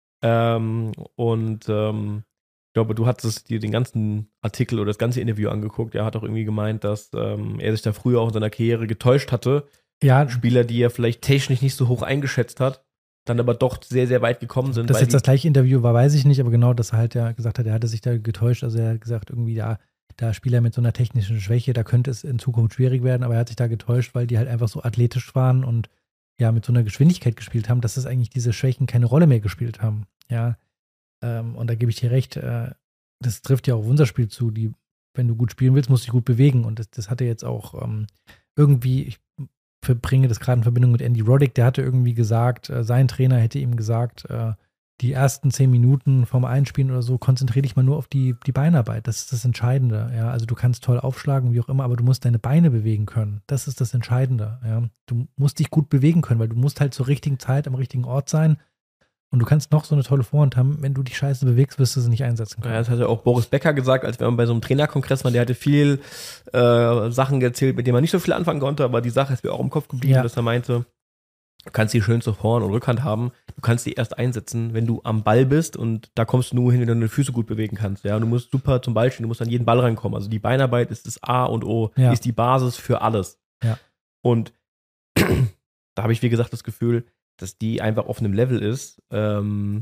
Ich glaube, du hattest dir den ganzen Artikel oder das ganze Interview angeguckt. Er hat auch irgendwie gemeint, dass er sich da früher auch in seiner Karriere getäuscht hatte. Ja. Spieler, die er vielleicht technisch nicht so hoch eingeschätzt hat, dann aber doch sehr, sehr weit gekommen sind. Dass jetzt das gleiche Interview war, weiß ich nicht, aber genau, dass er halt ja gesagt hat, er hatte sich da getäuscht. Also er hat gesagt, irgendwie, da Spieler mit so einer technischen Schwäche, da könnte es in Zukunft schwierig werden, aber er hat sich da getäuscht, weil die halt einfach so athletisch waren und ja, mit so einer Geschwindigkeit gespielt haben, dass es eigentlich diese Schwächen keine Rolle mehr gespielt haben. Ja, und da gebe ich dir recht, das trifft ja auch auf unser Spiel zu, wenn du gut spielen willst, musst du dich gut bewegen und das hatte jetzt auch irgendwie, ich bringe das gerade in Verbindung mit Andy Roddick, der hatte irgendwie gesagt, sein Trainer hätte ihm gesagt, die ersten 10 Minuten vom Einspielen oder so, konzentriere dich mal nur auf die Beinarbeit, das ist das Entscheidende, ja, also du kannst toll aufschlagen, wie auch immer, aber du musst deine Beine bewegen können, das ist das Entscheidende, ja, du musst dich gut bewegen können, weil du musst halt zur richtigen Zeit am richtigen Ort sein und du kannst noch so eine tolle Vorhand haben, wenn du dich scheiße bewegst, wirst du sie nicht einsetzen können. Ja, das hat ja auch Boris Becker gesagt, als wir bei so einem Trainerkongress waren, der hatte viel Sachen erzählt, mit denen man nicht so viel anfangen konnte, aber die Sache ist mir auch im Kopf geblieben, dass er meinte, du kannst die schönste Vorhand und Rückhand haben, du kannst die erst einsetzen, wenn du am Ball bist und da kommst du nur hin, wenn du deine Füße gut bewegen kannst. Ja, du musst super zum Ball stehen, du musst an jeden Ball reinkommen. Also die Beinarbeit ist das A und O, ist die Basis für alles. Ja. Und da habe ich, wie gesagt, das Gefühl, dass die einfach auf einem Level ist, der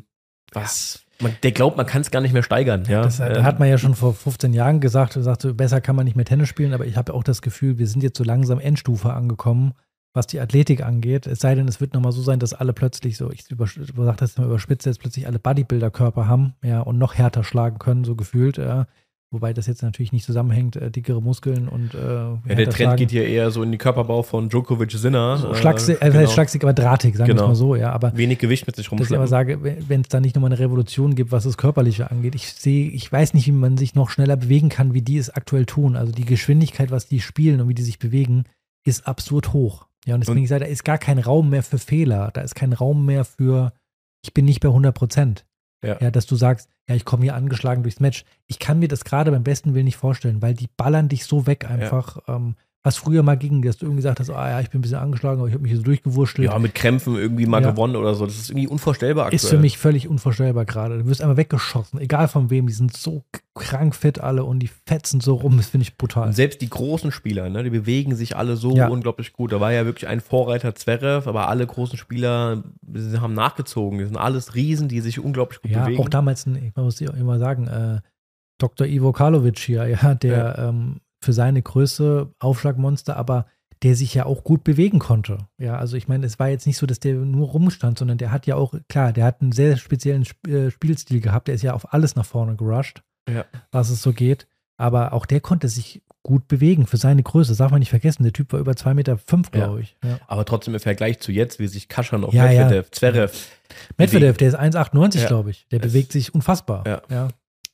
glaubt, man kann es gar nicht mehr steigern. Ja? Das hat man ja schon vor 15 Jahren gesagt, besser kann man nicht mehr Tennis spielen, aber ich habe auch das Gefühl, wir sind jetzt so langsam Endstufe angekommen, was die Athletik angeht. Es sei denn, es wird nochmal so sein, dass alle plötzlich so, ich sage das mal überspitzt, jetzt plötzlich alle Bodybuilder-Körper haben, ja, und noch härter schlagen können, so gefühlt, wobei das jetzt natürlich nicht zusammenhängt, dickere Muskeln und der Trend geht hier eher so in den Körperbau von Djokovic Sinner. So schlagsig, aber drahtig, sagen wir es mal so, ja. Aber wenig Gewicht mit sich rumschleppen. Dass ich aber sage, wenn es da nicht nochmal eine Revolution gibt, was das Körperliche angeht, ich weiß nicht, wie man sich noch schneller bewegen kann, wie die es aktuell tun. Also die Geschwindigkeit, was die spielen und wie die sich bewegen, ist absurd hoch. Ja, und deswegen sage ich, da ist gar kein Raum mehr für Fehler. Da ist kein Raum mehr für, ich bin nicht bei 100%. Ja, dass du sagst, ja, ich komme hier angeschlagen durchs Match. Ich kann mir das gerade beim besten Willen nicht vorstellen, weil die ballern dich so weg einfach, was früher mal ging, dass du irgendwie gesagt hast, ich bin ein bisschen angeschlagen, aber ich habe mich hier so durchgewurschtelt. Ja, mit Krämpfen irgendwie mal gewonnen oder so. Das ist irgendwie unvorstellbar aktuell. Ist für mich völlig unvorstellbar gerade. Du wirst einmal weggeschossen, egal von wem. Die sind so krank fit alle und die fetzen so rum. Das finde ich brutal. Und selbst die großen Spieler, ne, die bewegen sich alle so unglaublich gut. Da war ja wirklich ein Vorreiter Zverev, aber alle großen Spieler haben nachgezogen. Das sind alles Riesen, die sich unglaublich gut bewegen. Ja, auch damals, ich muss dir immer sagen, Dr. Ivo Karlovic hier, der für seine Größe Aufschlagmonster, aber der sich ja auch gut bewegen konnte. Ja, also ich meine, es war jetzt nicht so, dass der nur rumstand, sondern der hat ja auch, klar, der hat einen sehr speziellen Spielstil gehabt. Der ist ja auf alles nach vorne gerusht, was es so geht. Aber auch der konnte sich gut bewegen für seine Größe. Das darf man nicht vergessen. Der Typ war über 2,5 Meter, glaube ich. Ja. Aber trotzdem im Vergleich zu jetzt, wie sich Kaschan auf Medvedev, Zverev. Medvedev, der ist 1,98, glaube ich. Der bewegt sich unfassbar. Ja.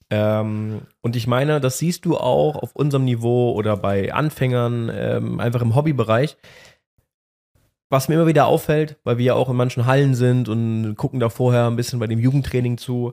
Und ich meine, das siehst du auch auf unserem Niveau oder bei Anfängern, einfach im Hobbybereich. Was mir immer wieder auffällt, weil wir ja auch in manchen Hallen sind und gucken da vorher ein bisschen bei dem Jugendtraining zu.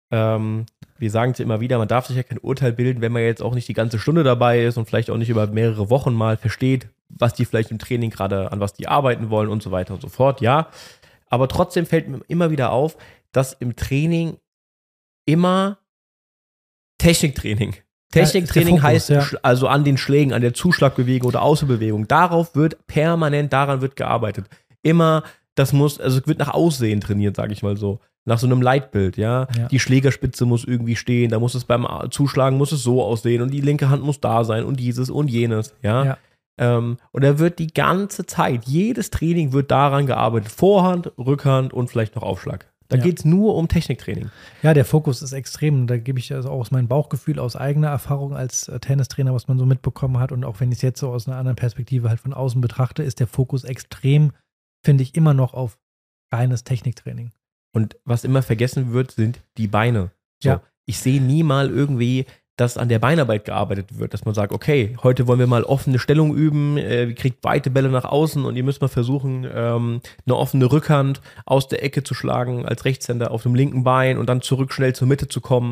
Wir sagen es ja immer wieder, man darf sich ja kein Urteil bilden, wenn man jetzt auch nicht die ganze Stunde dabei ist und vielleicht auch nicht über mehrere Wochen mal versteht, was die vielleicht im Training gerade, an was die arbeiten wollen und so weiter und so fort. Ja, aber trotzdem fällt mir immer wieder auf, dass im Training immer Techniktraining heißt, also an den Schlägen, an der Zuschlagbewegung oder Außenbewegung. Daran wird gearbeitet. Immer, es wird nach Aussehen trainiert, sage ich mal so. Nach so einem Leitbild, ja. Die Schlägerspitze muss irgendwie stehen, da muss es beim Zuschlagen muss es so aussehen und die linke Hand muss da sein und dieses und jenes, ja. Und da wird die ganze Zeit, jedes Training wird daran gearbeitet. Vorhand, Rückhand und vielleicht noch Aufschlag. Da geht es nur um Techniktraining. Ja, der Fokus ist extrem. Da gebe ich also auch aus meinem Bauchgefühl, aus eigener Erfahrung als Tennistrainer, was man so mitbekommen hat. Und auch wenn ich es jetzt so aus einer anderen Perspektive halt von außen betrachte, ist der Fokus extrem, finde ich, immer noch auf reines Techniktraining. Und was immer vergessen wird, sind die Beine. So, ich sehe nie mal irgendwie, dass an der Beinarbeit gearbeitet wird, dass man sagt, okay, heute wollen wir mal offene Stellung üben, ihr kriegt weite Bälle nach außen und ihr müsst mal versuchen, eine offene Rückhand aus der Ecke zu schlagen als Rechtshänder auf dem linken Bein und dann zurück schnell zur Mitte zu kommen.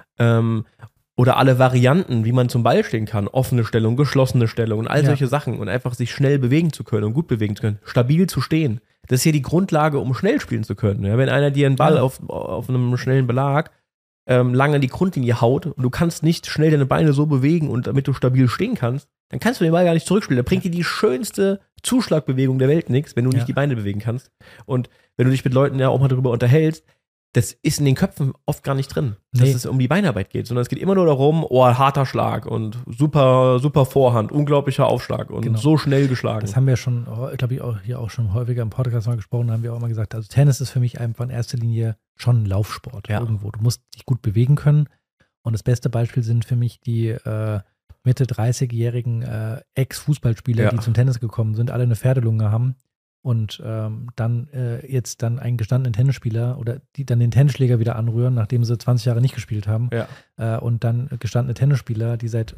Oder alle Varianten, wie man zum Ball stehen kann, offene Stellung, geschlossene Stellung und all solche Sachen und einfach sich schnell bewegen zu können und gut bewegen zu können, stabil zu stehen. Das ist hier die Grundlage, um schnell spielen zu können. Ja, wenn einer dir einen Ball auf einem schnellen Belag lange in die Grundlinie haut und du kannst nicht schnell deine Beine so bewegen und damit du stabil stehen kannst, dann kannst du den Ball gar nicht zurückspielen. Da bringt dir die schönste Zuschlagbewegung der Welt nichts, wenn du nicht die Beine bewegen kannst. Und wenn du dich mit Leuten ja auch mal darüber unterhältst, das ist in den Köpfen oft gar nicht drin, dass es um die Beinarbeit geht, sondern es geht immer nur darum, harter Schlag und super, super Vorhand, unglaublicher Aufschlag und so schnell geschlagen. Das haben wir schon, glaube ich, auch hier auch schon häufiger im Podcast mal gesprochen, da haben wir auch mal gesagt, also Tennis ist für mich einfach in erster Linie schon ein Laufsport irgendwo. Du musst dich gut bewegen können und das beste Beispiel sind für mich die Mitte 30-jährigen Ex-Fußballspieler, die zum Tennis gekommen sind, alle eine Pferdelunge haben. Und dann jetzt dann einen gestandenen Tennisspieler oder die dann den Tennisschläger wieder anrühren, nachdem sie 20 Jahre nicht gespielt haben. Und dann gestandene Tennisspieler, die seit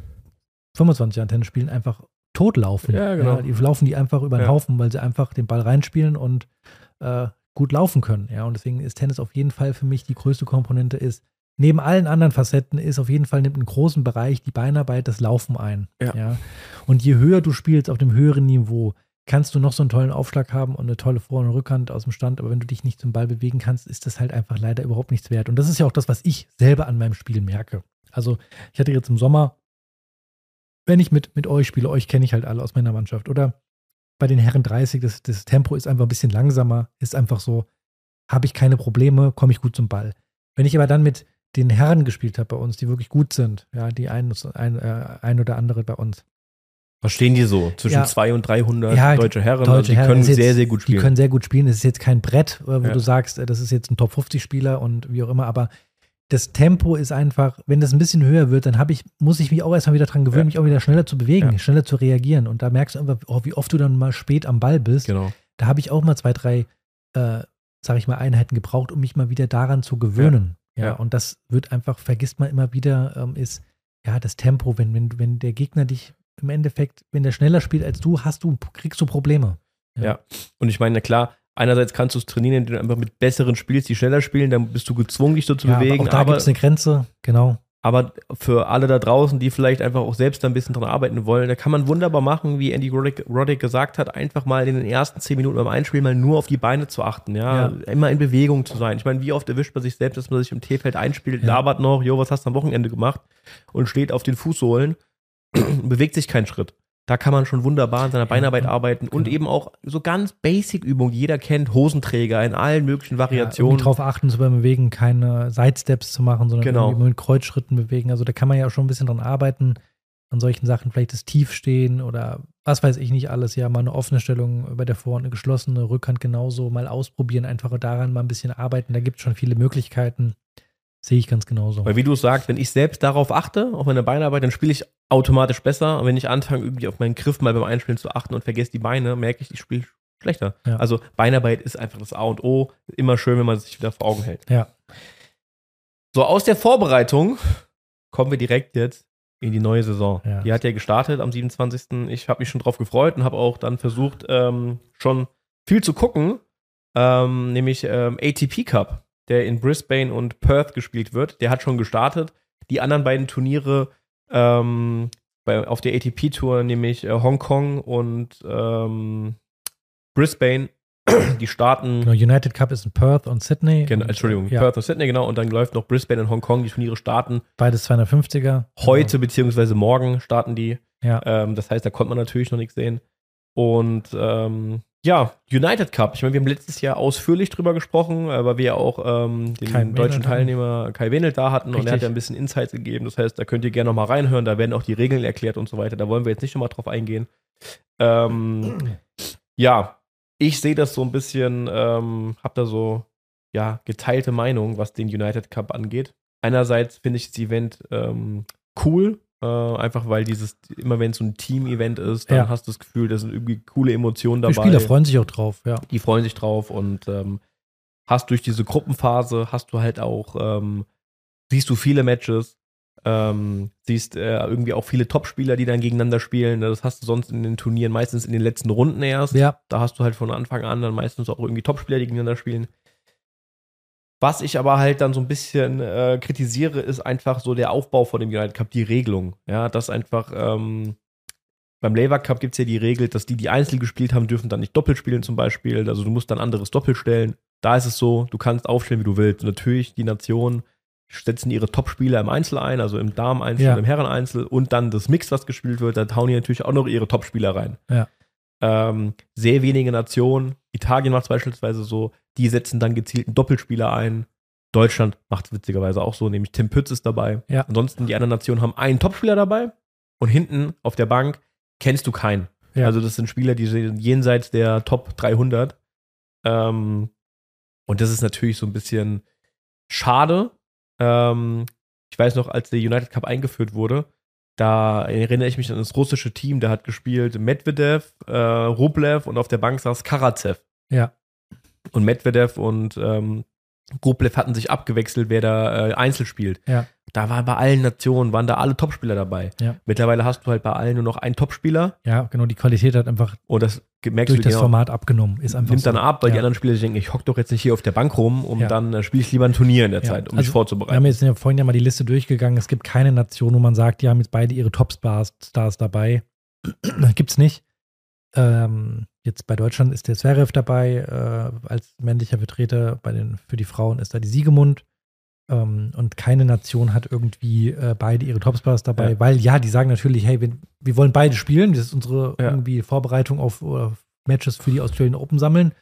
25 Jahren Tennis spielen, einfach totlaufen. Ja, genau. Die laufen die einfach über den Haufen, weil sie einfach den Ball reinspielen und gut laufen können. Ja, und deswegen ist Tennis auf jeden Fall für mich die größte Komponente ist, neben allen anderen Facetten ist auf jeden Fall, nimmt einen großen Bereich die Beinarbeit, das Laufen ein. Ja. Und je höher du spielst, auf dem höheren Niveau, kannst du noch so einen tollen Aufschlag haben und eine tolle Vor- und Rückhand aus dem Stand, aber wenn du dich nicht zum Ball bewegen kannst, ist das halt einfach leider überhaupt nichts wert. Und das ist ja auch das, was ich selber an meinem Spiel merke. Also ich hatte jetzt im Sommer, wenn ich mit euch spiele, euch kenne ich halt alle aus meiner Mannschaft, oder bei den Herren 30, das Tempo ist einfach ein bisschen langsamer, ist einfach so, habe ich keine Probleme, komme ich gut zum Ball. Wenn ich aber dann mit den Herren gespielt habe bei uns, die wirklich gut sind, ja, die ein oder andere bei uns, was stehen die so? Zwischen 200 und 300 deutsche Herren. Die können sehr, sehr gut spielen. Die können sehr gut spielen. Es ist jetzt kein Brett, wo du sagst, das ist jetzt ein Top-50-Spieler und wie auch immer, aber das Tempo ist einfach, wenn das ein bisschen höher wird, dann muss ich mich auch erstmal wieder dran gewöhnen, mich auch wieder schneller zu bewegen, schneller zu reagieren. Und da merkst du einfach, wie oft du dann mal spät am Ball bist. Genau. Da habe ich auch mal 2, 3, sage ich mal, Einheiten gebraucht, um mich mal wieder daran zu gewöhnen. Ja. Und das wird einfach, vergisst man immer wieder, ist das Tempo, wenn der Gegner dich im Endeffekt, wenn der schneller spielt als du, kriegst du Probleme. Ja, und ich meine, na klar, einerseits kannst du es trainieren, indem du einfach mit besseren spielst, die schneller spielen, dann bist du gezwungen, dich so zu bewegen. Aber auch da gibt es eine Grenze, genau. Aber für alle da draußen, die vielleicht einfach auch selbst ein bisschen dran arbeiten wollen, da kann man wunderbar machen, wie Andy Roddick gesagt hat, einfach mal in den ersten 10 Minuten beim Einspielen mal nur auf die Beine zu achten, ja, immer in Bewegung zu sein. Ich meine, wie oft erwischt man sich selbst, dass man sich im T-Feld einspielt, labert noch, was hast du am Wochenende gemacht und steht auf den Fußsohlen und bewegt sich keinen Schritt. Da kann man schon wunderbar an seiner Beinarbeit arbeiten und eben auch so ganz Basic-Übungen, die jeder kennt, Hosenträger in allen möglichen Variationen. Darauf achten, so beim Bewegen keine Sidesteps zu machen, sondern irgendwie mit Kreuzschritten bewegen. Also da kann man ja auch schon ein bisschen dran arbeiten, an solchen Sachen, vielleicht das Tiefstehen oder was weiß ich nicht alles, ja, mal eine offene Stellung bei der Vor- und eine geschlossene Rückhand genauso, mal ausprobieren, einfach daran mal ein bisschen arbeiten. Da gibt es schon viele Möglichkeiten. Sehe ich ganz genauso. Weil wie du sagst, wenn ich selbst darauf achte, auf meine Beinarbeit, dann spiele ich automatisch besser. Und wenn ich anfange, irgendwie auf meinen Griff mal beim Einspielen zu achten und vergesse die Beine, merke ich spiele schlechter. Ja. Also Beinarbeit ist einfach das A und O. Immer schön, wenn man sich wieder vor Augen hält. Ja. So, aus der Vorbereitung kommen wir direkt jetzt in die neue Saison. Ja. Die hat ja gestartet am 27. Ich habe mich schon drauf gefreut und habe auch dann versucht, schon viel zu gucken. Nämlich ATP Cup, der in Brisbane und Perth gespielt wird. Der hat schon gestartet. Die anderen beiden Turniere auf der ATP-Tour, nämlich Hongkong und Brisbane, die starten. Genau, United Cup ist in Perth und Sydney. Genau, Entschuldigung, Perth und Sydney, genau. Und dann läuft noch Brisbane und Hongkong. Die Turniere starten. Beides 250er. Heute beziehungsweise morgen starten die. Ja. Das heißt, da konnte man natürlich noch nichts sehen. Und United Cup. Ich meine, wir haben letztes Jahr ausführlich drüber gesprochen, weil wir ja auch den deutschen Teilnehmer Kai Wendel da hatten. Richtig. Und er hat ja ein bisschen Insights gegeben. Das heißt, da könnt ihr gerne nochmal reinhören. Da werden auch die Regeln erklärt und so weiter. Da wollen wir jetzt nicht nochmal drauf eingehen. Ich sehe das so ein bisschen, habe da so geteilte Meinung, was den United Cup angeht. Einerseits finde ich das Event cool, einfach weil immer wenn es so ein Team-Event ist, dann hast du das Gefühl, da sind irgendwie coole Emotionen dabei. Die Spieler freuen sich auch drauf, ja. Die freuen sich drauf und hast durch diese Gruppenphase, hast du halt auch, siehst du viele Matches, siehst irgendwie auch viele Topspieler, die dann gegeneinander spielen. Das hast du sonst in den Turnieren meistens in den letzten Runden erst. Ja. Da hast du halt von Anfang an dann meistens auch irgendwie Topspieler, die gegeneinander spielen. Was ich aber halt dann so ein bisschen kritisiere, ist einfach so der Aufbau von dem United Cup, die Regelung. Ja, dass einfach beim Laver Cup gibt es ja die Regel, dass die Einzel gespielt haben, dürfen dann nicht doppelt spielen zum Beispiel. Also du musst dann anderes Doppel stellen. Da ist es so, du kannst aufstellen, wie du willst. Und natürlich, die Nationen setzen ihre Top-Spieler im Einzel ein, also im Damen-Einzel, im Herren-Einzel und dann das Mix, was gespielt wird, da hauen die natürlich auch noch ihre Top-Spieler rein. Ja. Sehr wenige Nationen, Italien macht es beispielsweise so, die setzen dann gezielt einen Doppelspieler ein. Deutschland macht es witzigerweise auch so, nämlich Tim Pütz ist dabei. Ja. Ansonsten, die anderen Nationen haben einen Topspieler dabei und hinten auf der Bank kennst du keinen. Ja. Also das sind Spieler, die sind jenseits der Top 300. Und das ist natürlich so ein bisschen schade. Ich weiß noch, als der United Cup eingeführt wurde, da erinnere ich mich an das russische Team, da hat gespielt Medvedev, Rublev und auf der Bank saß Karatsev. Ja. Und Medvedev und Rublev hatten sich abgewechselt, wer da Einzel spielt. Ja. Da war bei allen Nationen, waren da alle Topspieler dabei. Ja. Mittlerweile hast du halt bei allen nur noch einen Topspieler. Ja, genau, die Qualität hat einfach und das merkst durch das Format abgenommen. Ist einfach nimmt dann ab, weil die anderen Spieler sich denken, ich hock doch jetzt nicht hier auf der Bank rum, dann spiele ich lieber ein Turnier in der Zeit, um mich vorzubereiten. Wir haben jetzt vorhin ja mal die Liste durchgegangen. Es gibt keine Nation, wo man sagt, die haben jetzt beide ihre Topstars dabei. Gibt's nicht. Jetzt bei Deutschland ist der Zverev dabei, als männlicher Vertreter. Für die Frauen ist da die Siegemund. Und keine Nation hat irgendwie beide ihre Topstars dabei, weil die sagen natürlich, hey, wir wollen beide spielen. Das ist unsere irgendwie Vorbereitung auf Matches für die Australian Open sammeln.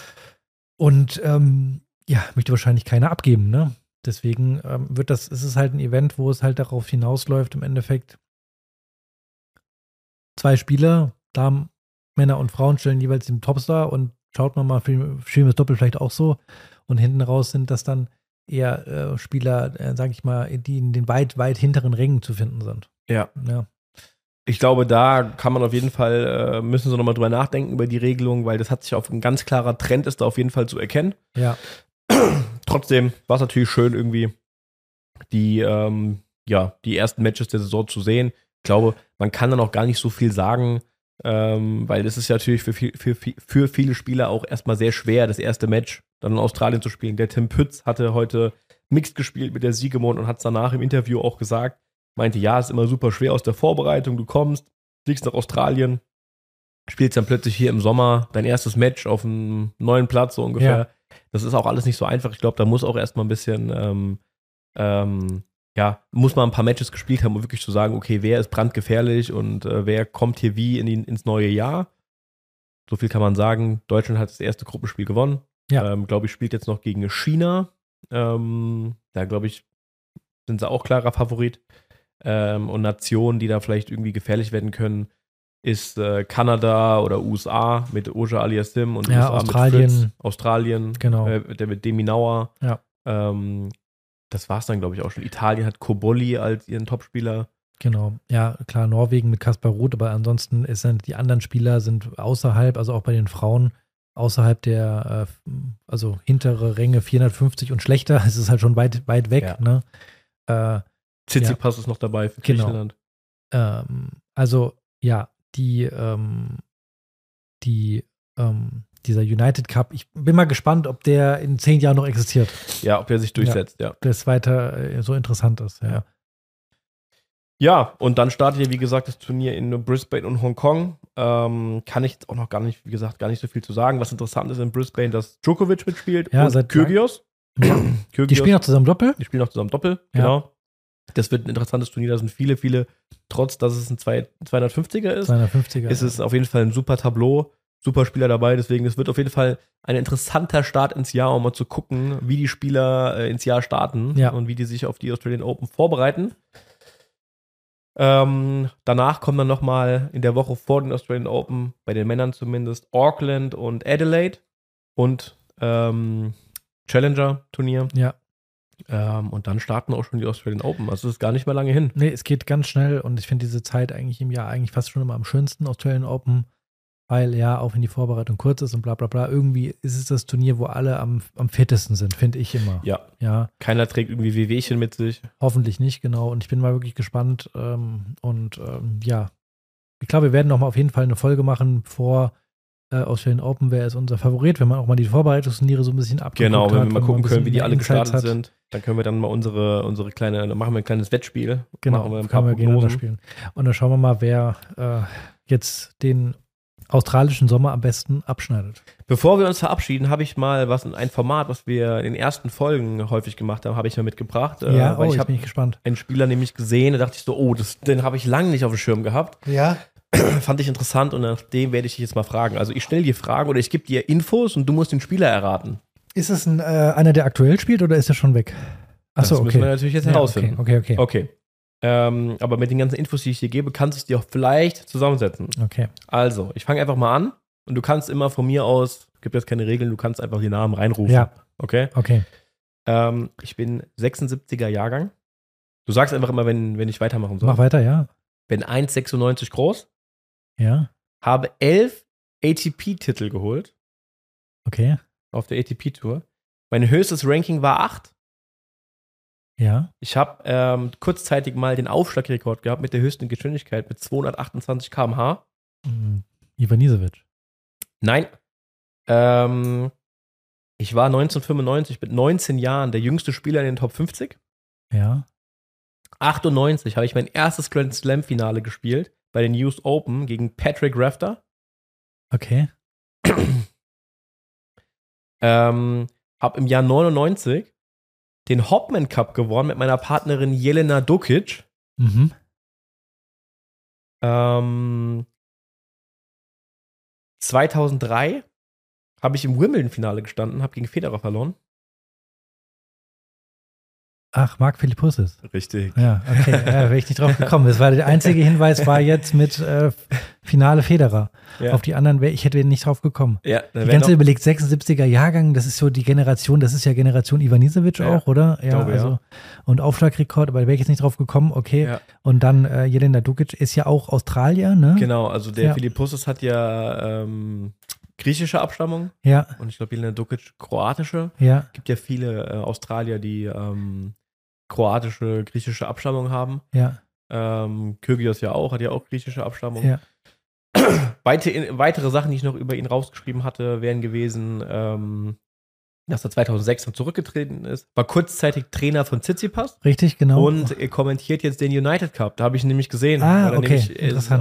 Und möchte wahrscheinlich keiner abgeben, ne? Deswegen ist es halt ein Event, wo es halt darauf hinausläuft, im Endeffekt 2 Spieler, Damen, Männer und Frauen stellen jeweils den Topstar und schaut man mal, spielen wir das Doppel vielleicht auch so. Und hinten raus sind das dann eher Spieler, sag ich mal, die in den weit, weit hinteren Rängen zu finden sind. Ja. Ich glaube, da kann man auf jeden Fall, müssen sie nochmal drüber nachdenken über die Regelung, weil das hat sich auf ein ganz klarer Trend ist da auf jeden Fall zu erkennen. Ja. Trotzdem war es natürlich schön, irgendwie die ersten Matches der Saison zu sehen. Ich glaube, man kann dann auch gar nicht so viel sagen, weil es ist ja natürlich für viele Spieler auch erstmal sehr schwer, das erste Match dann in Australien zu spielen. Der Tim Pütz hatte heute Mixed gespielt mit der Siegemund und hat es danach im Interview auch gesagt, meinte, ja, ist immer super schwer aus der Vorbereitung, du kommst, fliegst nach Australien, spielst dann plötzlich hier im Sommer dein erstes Match auf einem neuen Platz so ungefähr. Ja. Das ist auch alles nicht so einfach. Ich glaube, da muss auch erstmal ein bisschen, muss man ein paar Matches gespielt haben, um wirklich zu sagen, okay, wer ist brandgefährlich und wer kommt hier wie ins neue Jahr. So viel kann man sagen. Deutschland hat das erste Gruppenspiel gewonnen. Ja. Glaube ich, spielt jetzt noch gegen China. Da, glaube ich, sind sie auch klarer Favorit. Und Nationen, die da vielleicht irgendwie gefährlich werden können, ist Kanada oder USA mit Oja Aliassim und USA Australien. Mit Fritz. Australien, genau. Der mit Deminauer. Ja. Das war es dann, glaube ich, auch schon. Italien hat Koboli als ihren Topspieler. Genau, ja, klar, Norwegen mit Kaspar Ruud, aber ansonsten die anderen Spieler sind außerhalb, also auch bei den Frauen, außerhalb der, also hintere Ränge 450 und schlechter, es ist halt schon weit weg, ja. Ne? Tsitsipas ist noch dabei für Griechenland. Also, ja, dieser United Cup, ich bin mal gespannt, ob der in 10 Jahren noch existiert. Ja, ob der sich durchsetzt, ja. Das weiter so interessant ist, ja. Ja, und dann startet ja, wie gesagt, das Turnier in Brisbane und Hongkong. Kann ich jetzt auch noch gar nicht so viel zu sagen. Was interessant ist in Brisbane, dass Djokovic mitspielt und Kyrgios. Ja. Die spielen auch zusammen Doppel? Die spielen auch zusammen Doppel, genau. Das wird ein interessantes Turnier. Da sind viele, trotz dass es ein 250er ist, 250er, ist es auf jeden Fall ein super Tableau, super Spieler dabei. Deswegen, es wird auf jeden Fall ein interessanter Start ins Jahr, um mal zu gucken, wie die Spieler ins Jahr starten und wie die sich auf die Australian Open vorbereiten. Danach kommen dann nochmal in der Woche vor den Australian Open, bei den Männern zumindest, Auckland und Adelaide und Challenger-Turnier. Ja. Und dann starten auch schon die Australian Open. Also es ist gar nicht mehr lange hin. Nee, es geht ganz schnell und ich finde diese Zeit eigentlich im Jahr eigentlich fast schon immer am schönsten, Australian Open, weil ja, auch wenn die Vorbereitung kurz ist und bla bla bla, irgendwie ist es das Turnier, wo alle am fittesten sind, finde ich immer. Ja. Keiner trägt irgendwie Wehwehchen mit sich. Hoffentlich nicht, genau. Und ich bin mal wirklich gespannt. Ich glaube, wir werden noch mal auf jeden Fall eine Folge machen vor Australian Open. Wer ist unser Favorit? Wenn man auch mal die Vorbereitungsturniere so ein bisschen abgeguckt hat. Genau, wenn wir mal gucken können, wie die alle gestartet sind. Dann können wir dann mal unsere kleine, dann machen wir ein kleines Wettspiel. Genau, machen wir ein paar gegeneinander spielen. Und dann schauen wir mal, wer jetzt den australischen Sommer am besten abschneidet. Bevor wir uns verabschieden, habe ich mal ein Format, was wir in den ersten Folgen häufig gemacht haben, habe ich mal mitgebracht. Weil ich bin gespannt. Einen Spieler nämlich gesehen, da dachte ich so, den habe ich lange nicht auf dem Schirm gehabt. Ja. Fand ich interessant und nach dem werde ich dich jetzt mal fragen. Also ich stelle dir Fragen oder ich gebe dir Infos und du musst den Spieler erraten. Ist es einer, der aktuell spielt oder ist er schon weg? Achso, okay. Das müssen wir natürlich jetzt herausfinden. Okay. Aber mit den ganzen Infos, die ich dir gebe, kannst du es dir auch vielleicht zusammensetzen. Okay. Also, ich fange einfach mal an und du kannst immer von mir aus, gibt jetzt keine Regeln, du kannst einfach die Namen reinrufen. Ja. Okay? Okay. Ich bin 76er Jahrgang. Du sagst einfach immer, wenn ich weitermachen soll. Mach weiter, ja. Bin 1,96 groß. Ja. Habe 11 ATP-Titel geholt. Okay. Auf der ATP-Tour. Mein höchstes Ranking war 8. Ja. Ich habe kurzzeitig mal den Aufschlagrekord gehabt mit der höchsten Geschwindigkeit mit 228 km/h. Ivanisevic. Nein. Ich war 1995 mit 19 Jahren der jüngste Spieler in den Top 50. Ja. 98 habe ich mein erstes Grand Slam-Finale gespielt bei den US Open gegen Patrick Rafter. Okay. Habe im Jahr 99 den Hopman Cup gewonnen mit meiner Partnerin Jelena Dukic. 2003 habe ich im Wimbledon-Finale gestanden, habe gegen Federer verloren. Ach, Marc Philippussis. Richtig. Ja, okay, wäre ich nicht drauf gekommen. Das war der einzige Hinweis, war jetzt mit Finale Federer. Ja. Auf die anderen ich hätte nicht drauf gekommen. Ja, die ganze überlegt, 76er Jahrgang, das ist so die Generation, das ist ja Generation Ivanisevic auch, oder? Ja, glaube, also, und Aufschlagrekord, aber da wäre ich jetzt nicht drauf gekommen, okay. Ja. Und dann Jelena Dukic ist ja auch Australier, ne? Genau, also der Philippussis hat ja griechische Abstammung. Ja. Und ich glaube, Jelena Dukic kroatische. Ja. Gibt ja viele Australier, die kroatische, griechische Abstammung haben. Ja. Kyrgios hat ja auch griechische Abstammung. Ja. Weitere Sachen, die ich noch über ihn rausgeschrieben hatte, wären gewesen dass er 2006 dann zurückgetreten ist, war kurzzeitig Trainer von Tsitsipas. Richtig, genau. Und er kommentiert jetzt den United Cup. Da habe ich ihn nämlich gesehen. Ah, weil er okay, nämlich interessant.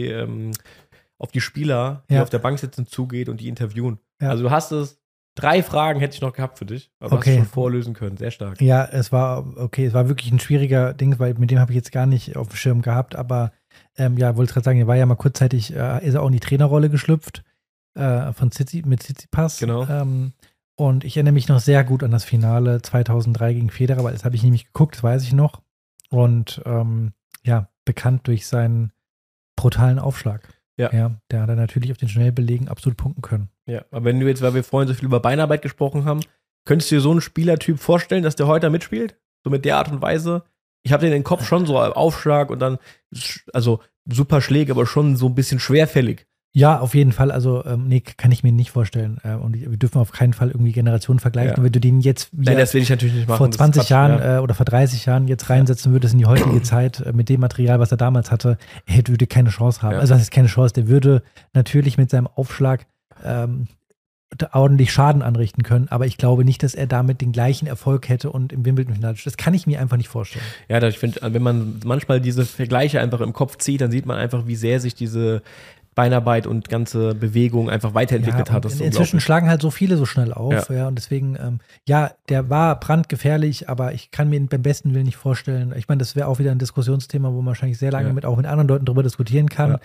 auf die Spieler, die auf der Bank sitzen, zugeht und die interviewen. Ja. Also du hast es, 3 Fragen hätte ich noch gehabt für dich, aber hast du schon vorlösen können. Sehr stark. Ja, es war wirklich ein schwieriger Ding, weil mit dem habe ich jetzt gar nicht auf dem Schirm gehabt, aber wollte gerade sagen, er war ja mal kurzzeitig, ist er auch in die Trainerrolle geschlüpft mit Tsitsipas. Genau. Und ich erinnere mich noch sehr gut an das Finale 2003 gegen Federer, weil das habe ich nämlich geguckt, das weiß ich noch. Und bekannt durch seinen brutalen Aufschlag. Ja. Der hat dann natürlich auf den Schnellbelegen absolut punkten können. Ja, aber wenn du jetzt, weil wir vorhin so viel über Beinarbeit gesprochen haben, könntest du dir so einen Spielertyp vorstellen, dass der heute mitspielt? So mit der Art und Weise? Ich habe den in den Kopf schon so Aufschlag und dann, also super Schläge, aber schon so ein bisschen schwerfällig. Ja, auf jeden Fall. Also, kann ich mir nicht vorstellen. Und wir dürfen auf keinen Fall irgendwie Generationen vergleichen. Ja. Und wenn du den jetzt das will ich natürlich nicht machen. Vor 20 Jahren oder vor 30 Jahren jetzt reinsetzen würdest in die heutige Zeit mit dem Material, was er damals hatte, er würde keine Chance haben. Ja. Also das ist keine Chance. Der würde natürlich mit seinem Aufschlag ordentlich Schaden anrichten können, aber ich glaube nicht, dass er damit den gleichen Erfolg hätte und im Wimbledon-Finale. Das kann ich mir einfach nicht vorstellen. Ja, ich finde, wenn man manchmal diese Vergleiche einfach im Kopf zieht, dann sieht man einfach, wie sehr sich diese Beinarbeit und ganze Bewegung einfach weiterentwickelt hat. Das inzwischen schlagen halt so viele so schnell auf, und deswegen, der war brandgefährlich, aber ich kann mir beim besten Willen nicht vorstellen, ich meine, das wäre auch wieder ein Diskussionsthema, wo man wahrscheinlich sehr lange auch mit anderen Leuten darüber diskutieren kann,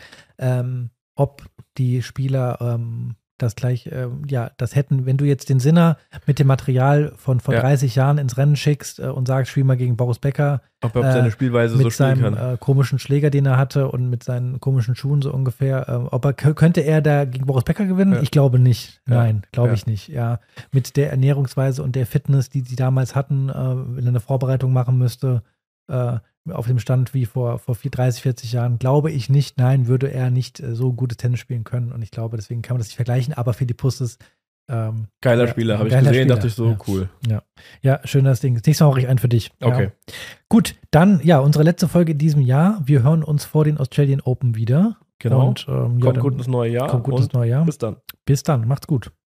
ob die Spieler das gleich, das hätten, wenn du jetzt den Sinner mit dem Material von vor 30 Jahren ins Rennen schickst und sagst, spiel mal gegen Boris Becker. Ob er seine Spielweise so spielen kann. Mit seinem komischen Schläger, den er hatte und mit seinen komischen Schuhen so ungefähr. Könnte er da gegen Boris Becker gewinnen? Ja. Ich glaube nicht. Nein, glaube ich nicht. Ja, mit der Ernährungsweise und der Fitness, die sie damals hatten, wenn er eine Vorbereitung machen müsste, auf dem Stand wie vor 30, 40 Jahren, glaube ich nicht, nein, würde er nicht so gutes Tennis spielen können. Und ich glaube, deswegen kann man das nicht vergleichen, aber Philippus ist geiler Spieler, habe ich gesehen, dachte ich so, cool. Ja, schön das Ding. Nächstes Mal mache ich einen für dich. Okay. Ja. Gut, dann, unsere letzte Folge in diesem Jahr. Wir hören uns vor den Australian Open wieder. Genau. Und, kommt gut ins neue Jahr. Kommt gut ins neue Jahr. Bis dann. Bis dann, macht's gut.